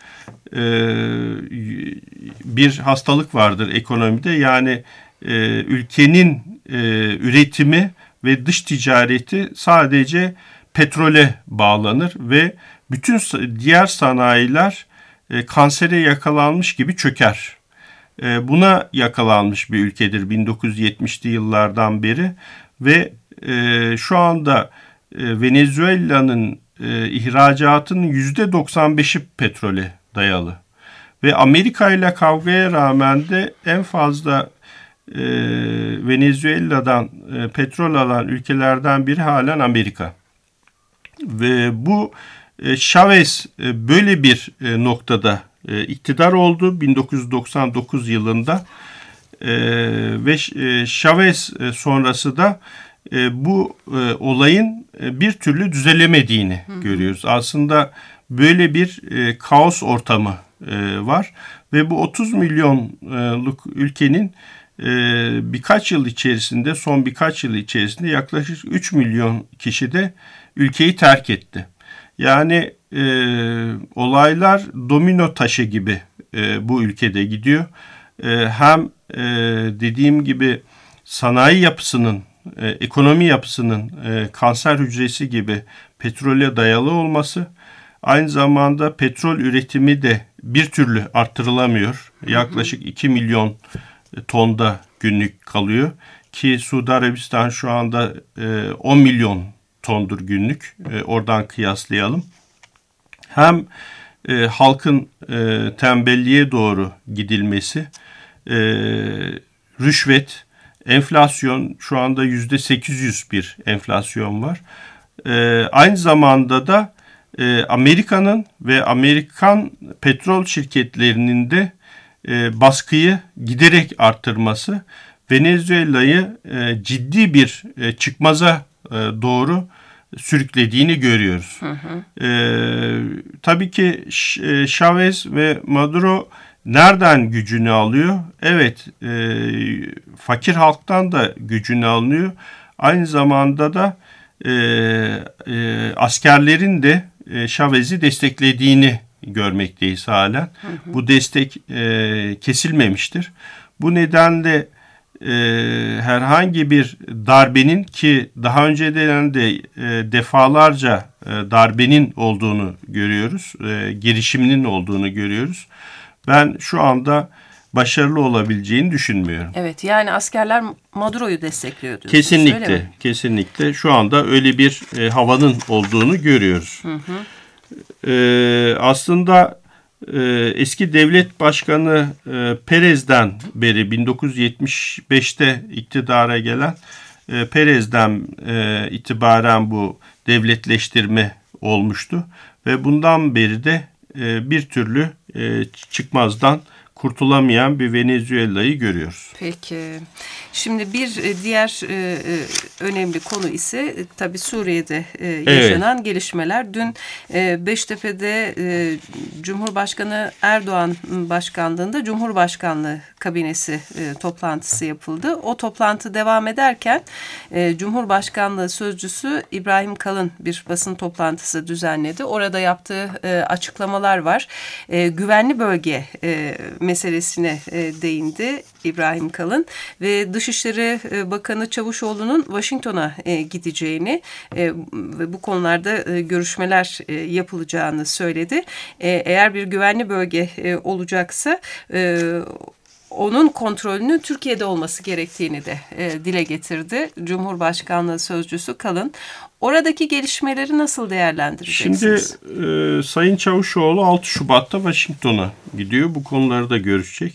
bir hastalık vardır ekonomide. Yani ülkenin üretimi ve dış ticareti sadece petrole bağlanır ve bütün diğer sanayiler kansere yakalanmış gibi çöker. Buna yakalanmış bir ülkedir 1970'li yıllardan beri ve şu anda Venezuela'nın ihracatının %95'i petrole dayalı. Ve Amerika ile kavgaya rağmen de en fazla Venezuela'dan petrol alan ülkelerden biri halen Amerika. Ve bu Chavez böyle bir noktada iktidar oldu 1999 yılında ve Chavez sonrası da bu olayın bir türlü düzelemediğini görüyoruz. Aslında böyle bir kaos ortamı var ve bu 30 milyonluk ülkenin son birkaç yıl içerisinde yaklaşık 3 milyon kişi de ülkeyi terk etti. Yani olaylar domino taşı gibi bu ülkede gidiyor. Hem dediğim gibi sanayi yapısının, ekonomi yapısının kanser hücresi gibi petrole dayalı olması, aynı zamanda petrol üretimi de bir türlü arttırılamıyor. Yaklaşık 2 milyon tonda günlük kalıyor ki Suudi Arabistan şu anda 10 milyon tondur günlük. Oradan kıyaslayalım. Hem halkın tembelliğe doğru gidilmesi, rüşvet, enflasyon, şu anda %800 bir enflasyon var. Aynı zamanda da Amerika'nın ve Amerikan petrol şirketlerinin de baskıyı giderek arttırması Venezuela'yı ciddi bir çıkmaza doğru sürüklediğini görüyoruz. Tabii ki Chavez ve Maduro nereden gücünü alıyor? Evet, fakir halktan da gücünü alıyor. Aynı zamanda da askerlerin de Chavez'i desteklediğini görmekteyiz halen. Bu destek kesilmemiştir. Bu nedenle herhangi bir darbenin, ki daha önceden de defalarca darbenin olduğunu görüyoruz, girişiminin olduğunu görüyoruz. Ben şu anda başarılı olabileceğini düşünmüyorum. Evet, yani askerler Maduro'yu destekliyor diyorsunuz. Kesinlikle, kesinlikle. Şu anda öyle bir havanın olduğunu görüyoruz. Aslında eski devlet başkanı Perez'den beri 1975'te iktidara gelen Perez'den itibaren bu devletleştirme olmuştu ve bundan beri de bir türlü çıkmazdan kurtulamayan bir Venezuela'yı görüyoruz. Peki. Şimdi bir diğer önemli konu ise tabii Suriye'de yaşanan gelişmeler. Dün Beştepe'de Cumhurbaşkanı Erdoğan başkanlığında Cumhurbaşkanlığı kabinesi toplantısı yapıldı. O toplantı devam ederken Cumhurbaşkanlığı sözcüsü İbrahim Kalın bir basın toplantısı düzenledi. Orada yaptığı açıklamalar var. Güvenli bölge meselesine değindi İbrahim Kalın ve Dışişleri Bakanı Çavuşoğlu'nun Washington'a gideceğini ve bu konularda görüşmeler yapılacağını söyledi. Eğer bir güvenli bölge olacaksa onun kontrolünün Türkiye'de olması gerektiğini de dile getirdi Cumhurbaşkanlığı sözcüsü Kalın. Oradaki gelişmeleri nasıl değerlendireceksiniz? Şimdi Sayın Çavuşoğlu 6 Şubat'ta Washington'a gidiyor. Bu konuları da görüşecek.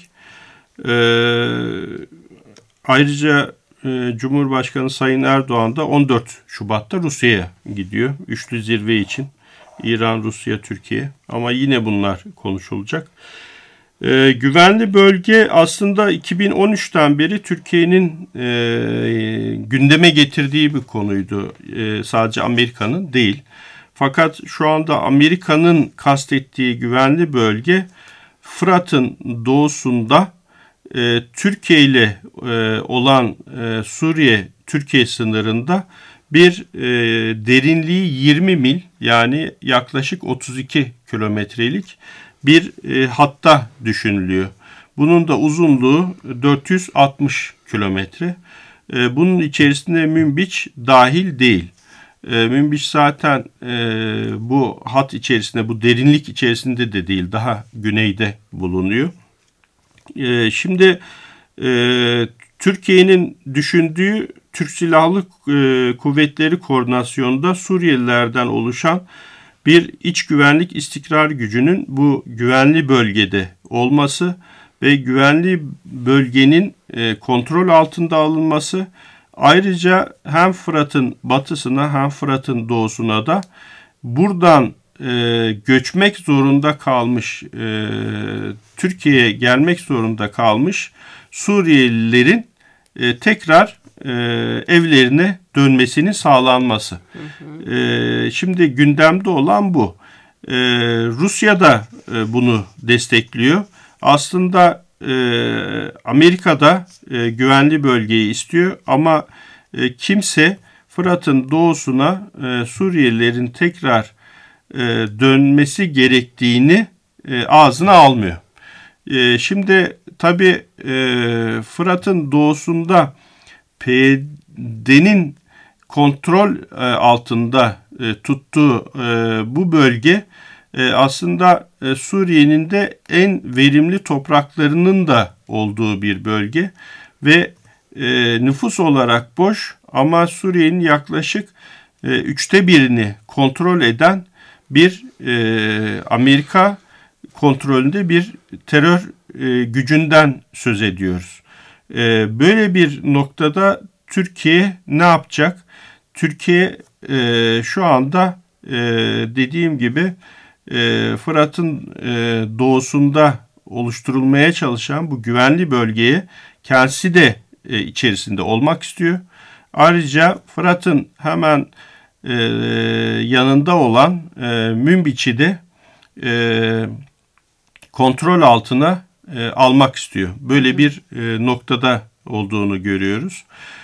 Ayrıca Cumhurbaşkanı Sayın Erdoğan da 14 Şubat'ta Rusya'ya gidiyor. Üçlü zirve için. İran, Rusya, Türkiye. Ama yine bunlar konuşulacak. Güvenli bölge aslında 2013'ten beri Türkiye'nin gündeme getirdiği bir konuydu. Sadece Amerika'nın değil. Fakat şu anda Amerika'nın kastettiği güvenli bölge Fırat'ın doğusunda Türkiye ile olan Suriye-Türkiye sınırında bir derinliği 20 mil, yani yaklaşık 32 kilometrelik bir hatta düşünülüyor. Bunun da uzunluğu 460 kilometre. Bunun içerisinde Münbiç dahil değil. Münbiç zaten bu hat içerisinde, bu derinlik içerisinde de değil, daha güneyde bulunuyor. Şimdi Türkiye'nin düşündüğü Türk Silahlı Kuvvetleri koordinasyonunda Suriyelilerden oluşan bir iç güvenlik istikrar gücünün bu güvenli bölgede olması ve güvenli bölgenin kontrol altında alınması, ayrıca hem Fırat'ın batısına hem Fırat'ın doğusuna da buradan göçmek zorunda kalmış, Türkiye'ye gelmek zorunda kalmış Suriyelilerin tekrar evlerine dönmesinin sağlanması. Şimdi gündemde olan bu. Rusya da bunu destekliyor. Aslında Amerika'da güvenli bölgeyi istiyor ama kimse Fırat'ın doğusuna Suriyelilerin tekrar dönmesi gerektiğini ağzına almıyor. Şimdi tabii Fırat'ın doğusunda PYD'nin kontrol altında tuttuğu bu bölge aslında Suriye'nin de en verimli topraklarının da olduğu bir bölge ve nüfus olarak boş ama Suriye'nin yaklaşık üçte birini kontrol eden bir Amerika kontrolünde bir terör gücünden söz ediyoruz. Böyle bir noktada Türkiye ne yapacak? Türkiye şu anda dediğim gibi Fırat'ın doğusunda oluşturulmaya çalışan bu güvenli bölgeye kendisi de içerisinde olmak istiyor. Ayrıca Fırat'ın hemen yanında olan Münbiç'i de kontrol altına almak istiyor. Böyle bir noktada olduğunu görüyoruz.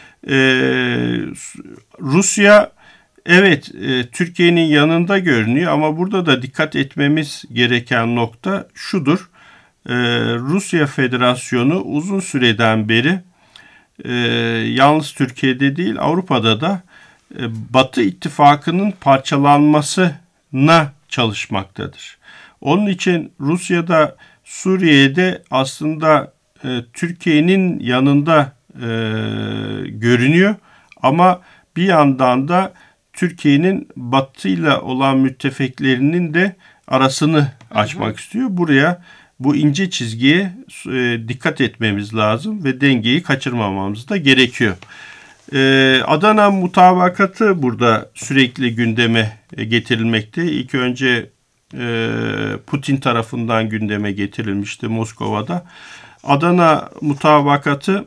Rusya evet Türkiye'nin yanında görünüyor ama burada da dikkat etmemiz gereken nokta şudur. Rusya Federasyonu uzun süreden beri yalnız Türkiye'de değil Avrupa'da da Batı ittifakının parçalanmasına çalışmaktadır. Onun için Rusya'da Suriye'de aslında Türkiye'nin yanında görünüyor ama bir yandan da Türkiye'nin Batı'yla olan müttefiklerinin de arasını açmak istiyor. Buraya bu ince çizgiye dikkat etmemiz lazım ve dengeyi kaçırmamamız da gerekiyor. Adana mutabakatı burada sürekli gündeme getirilmekte. İlk önce Putin tarafından gündeme getirilmişti Moskova'da. Adana mutabakatı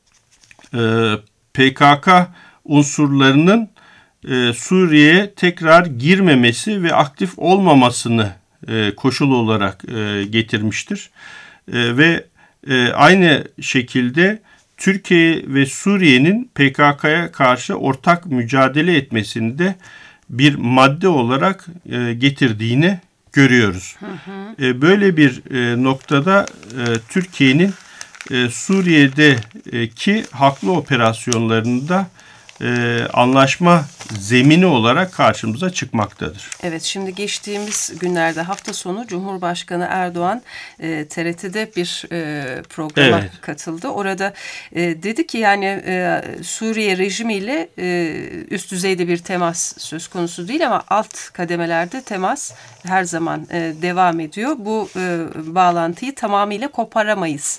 PKK unsurlarının Suriye'ye tekrar girmemesi ve aktif olmamasını koşul olarak getirmiştir. Ve aynı şekilde Türkiye ve Suriye'nin PKK'ya karşı ortak mücadele etmesini de bir madde olarak getirdiğini görüyoruz. Böyle bir noktada Türkiye'nin Suriye'deki haklı operasyonlarında anlaşma zemini olarak karşımıza çıkmaktadır. Evet, şimdi geçtiğimiz günlerde hafta sonu Cumhurbaşkanı Erdoğan TRT'de bir programa katıldı. Orada dedi ki yani Suriye rejimiyle üst düzeyde bir temas söz konusu değil ama alt kademelerde temas her zaman devam ediyor. Bu bağlantıyı tamamıyla koparamayız.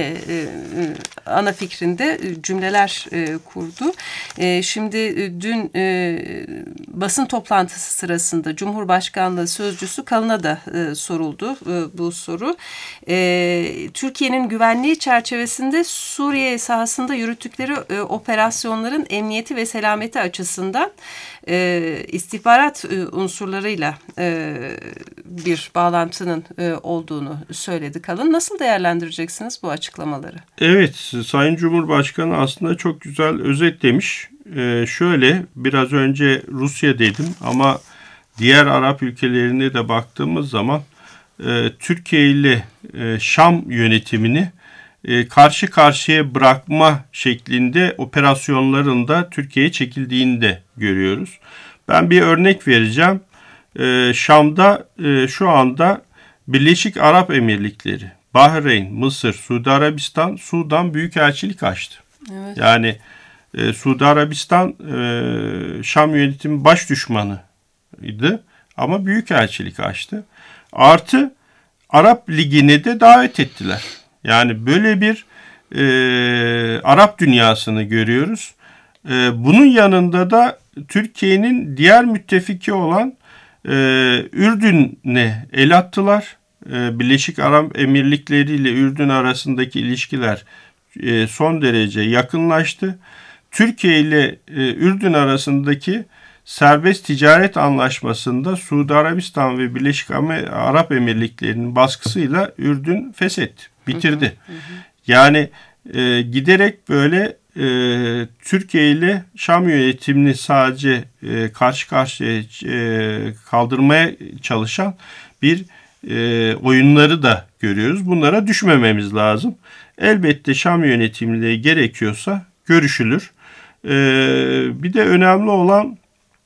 Ana fikrinde cümleler kurdu. Şimdi dün basın toplantısı sırasında Cumhurbaşkanlığı Sözcüsü Kalın'a da soruldu bu soru. Türkiye'nin güvenliği çerçevesinde Suriye sahasında yürüttükleri operasyonların emniyeti ve selameti açısından istihbarat unsurlarıyla bir bağlantının olduğunu söyledi Kalın. Nasıl değerlendireceksiniz bu açıklamaları? Evet, Sayın Cumhurbaşkanı aslında çok güzel özetlemiş. Şöyle biraz önce Rusya dedim ama diğer Arap ülkelerine de baktığımız zaman Türkiye ile Şam yönetimini karşı karşıya bırakma şeklinde operasyonlarında Türkiye'ye çekildiğini de görüyoruz. Ben bir örnek vereceğim. Şam'da şu anda Birleşik Arap Emirlikleri, Bahreyn, Mısır, Suudi Arabistan, Sudan büyükelçilik açtı. Evet. Yani Suudi Arabistan Şam yönetimi baş düşmanıydı ama büyükelçilik açtı. Artı Arap Ligi'ne de davet ettiler. Yani böyle bir Arap dünyasını görüyoruz. Bunun yanında da Türkiye'nin diğer müttefiki olan Ürdün'e el attılar. Birleşik Arap Emirlikleri ile Ürdün arasındaki ilişkiler son derece yakınlaştı. Türkiye ile Ürdün arasındaki serbest ticaret anlaşmasında Suudi Arabistan ve Birleşik Arap Emirlikleri'nin baskısıyla Ürdün feshetti, bitirdi. Yani giderek böyle Türkiye ile Şam yönetimini sadece karşı karşıya kaldırmaya çalışan bir oyunları da görüyoruz. Bunlara düşmememiz lazım. Elbette Şam yönetimiyle gerekiyorsa görüşülür. Bir de önemli olan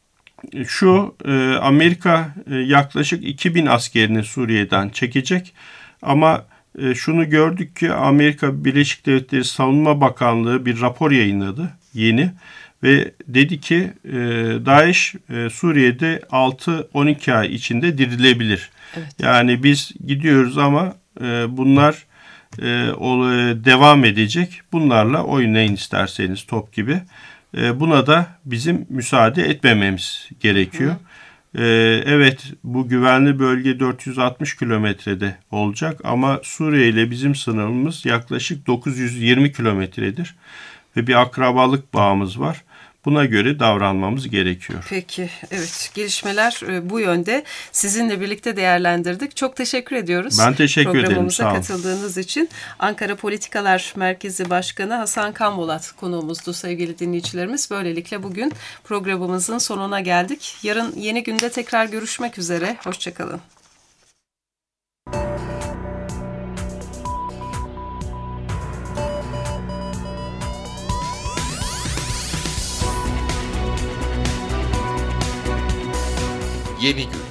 şu, Amerika yaklaşık 2000 askerini Suriye'den çekecek ama şunu gördük ki Amerika Birleşik Devletleri Savunma Bakanlığı bir rapor yayınladı yeni Ve dedi ki DAEŞ Suriye'de 6-12 ay içinde dirilebilir. Evet. Yani biz gidiyoruz ama bunlar devam edecek. Bunlarla oynayın isterseniz top gibi. Buna da bizim müsaade etmememiz gerekiyor. Evet, bu güvenli bölge 460 kilometrede olacak ama Suriye ile bizim sınırımız yaklaşık 920 kilometredir ve bir akrabalık bağımız var. Buna göre davranmamız gerekiyor. Peki, evet, gelişmeler bu yönde. Sizinle birlikte değerlendirdik. Çok teşekkür ediyoruz. Ben teşekkür ederim. Programımıza katıldığınız için. Ankara Politikalar Merkezi Başkanı Hasan Kanbolat konuğumuzdu sevgili dinleyicilerimiz. Böylelikle bugün programımızın sonuna geldik. Yarın yeni günde tekrar görüşmek üzere. Hoşçakalın. Yeni gün.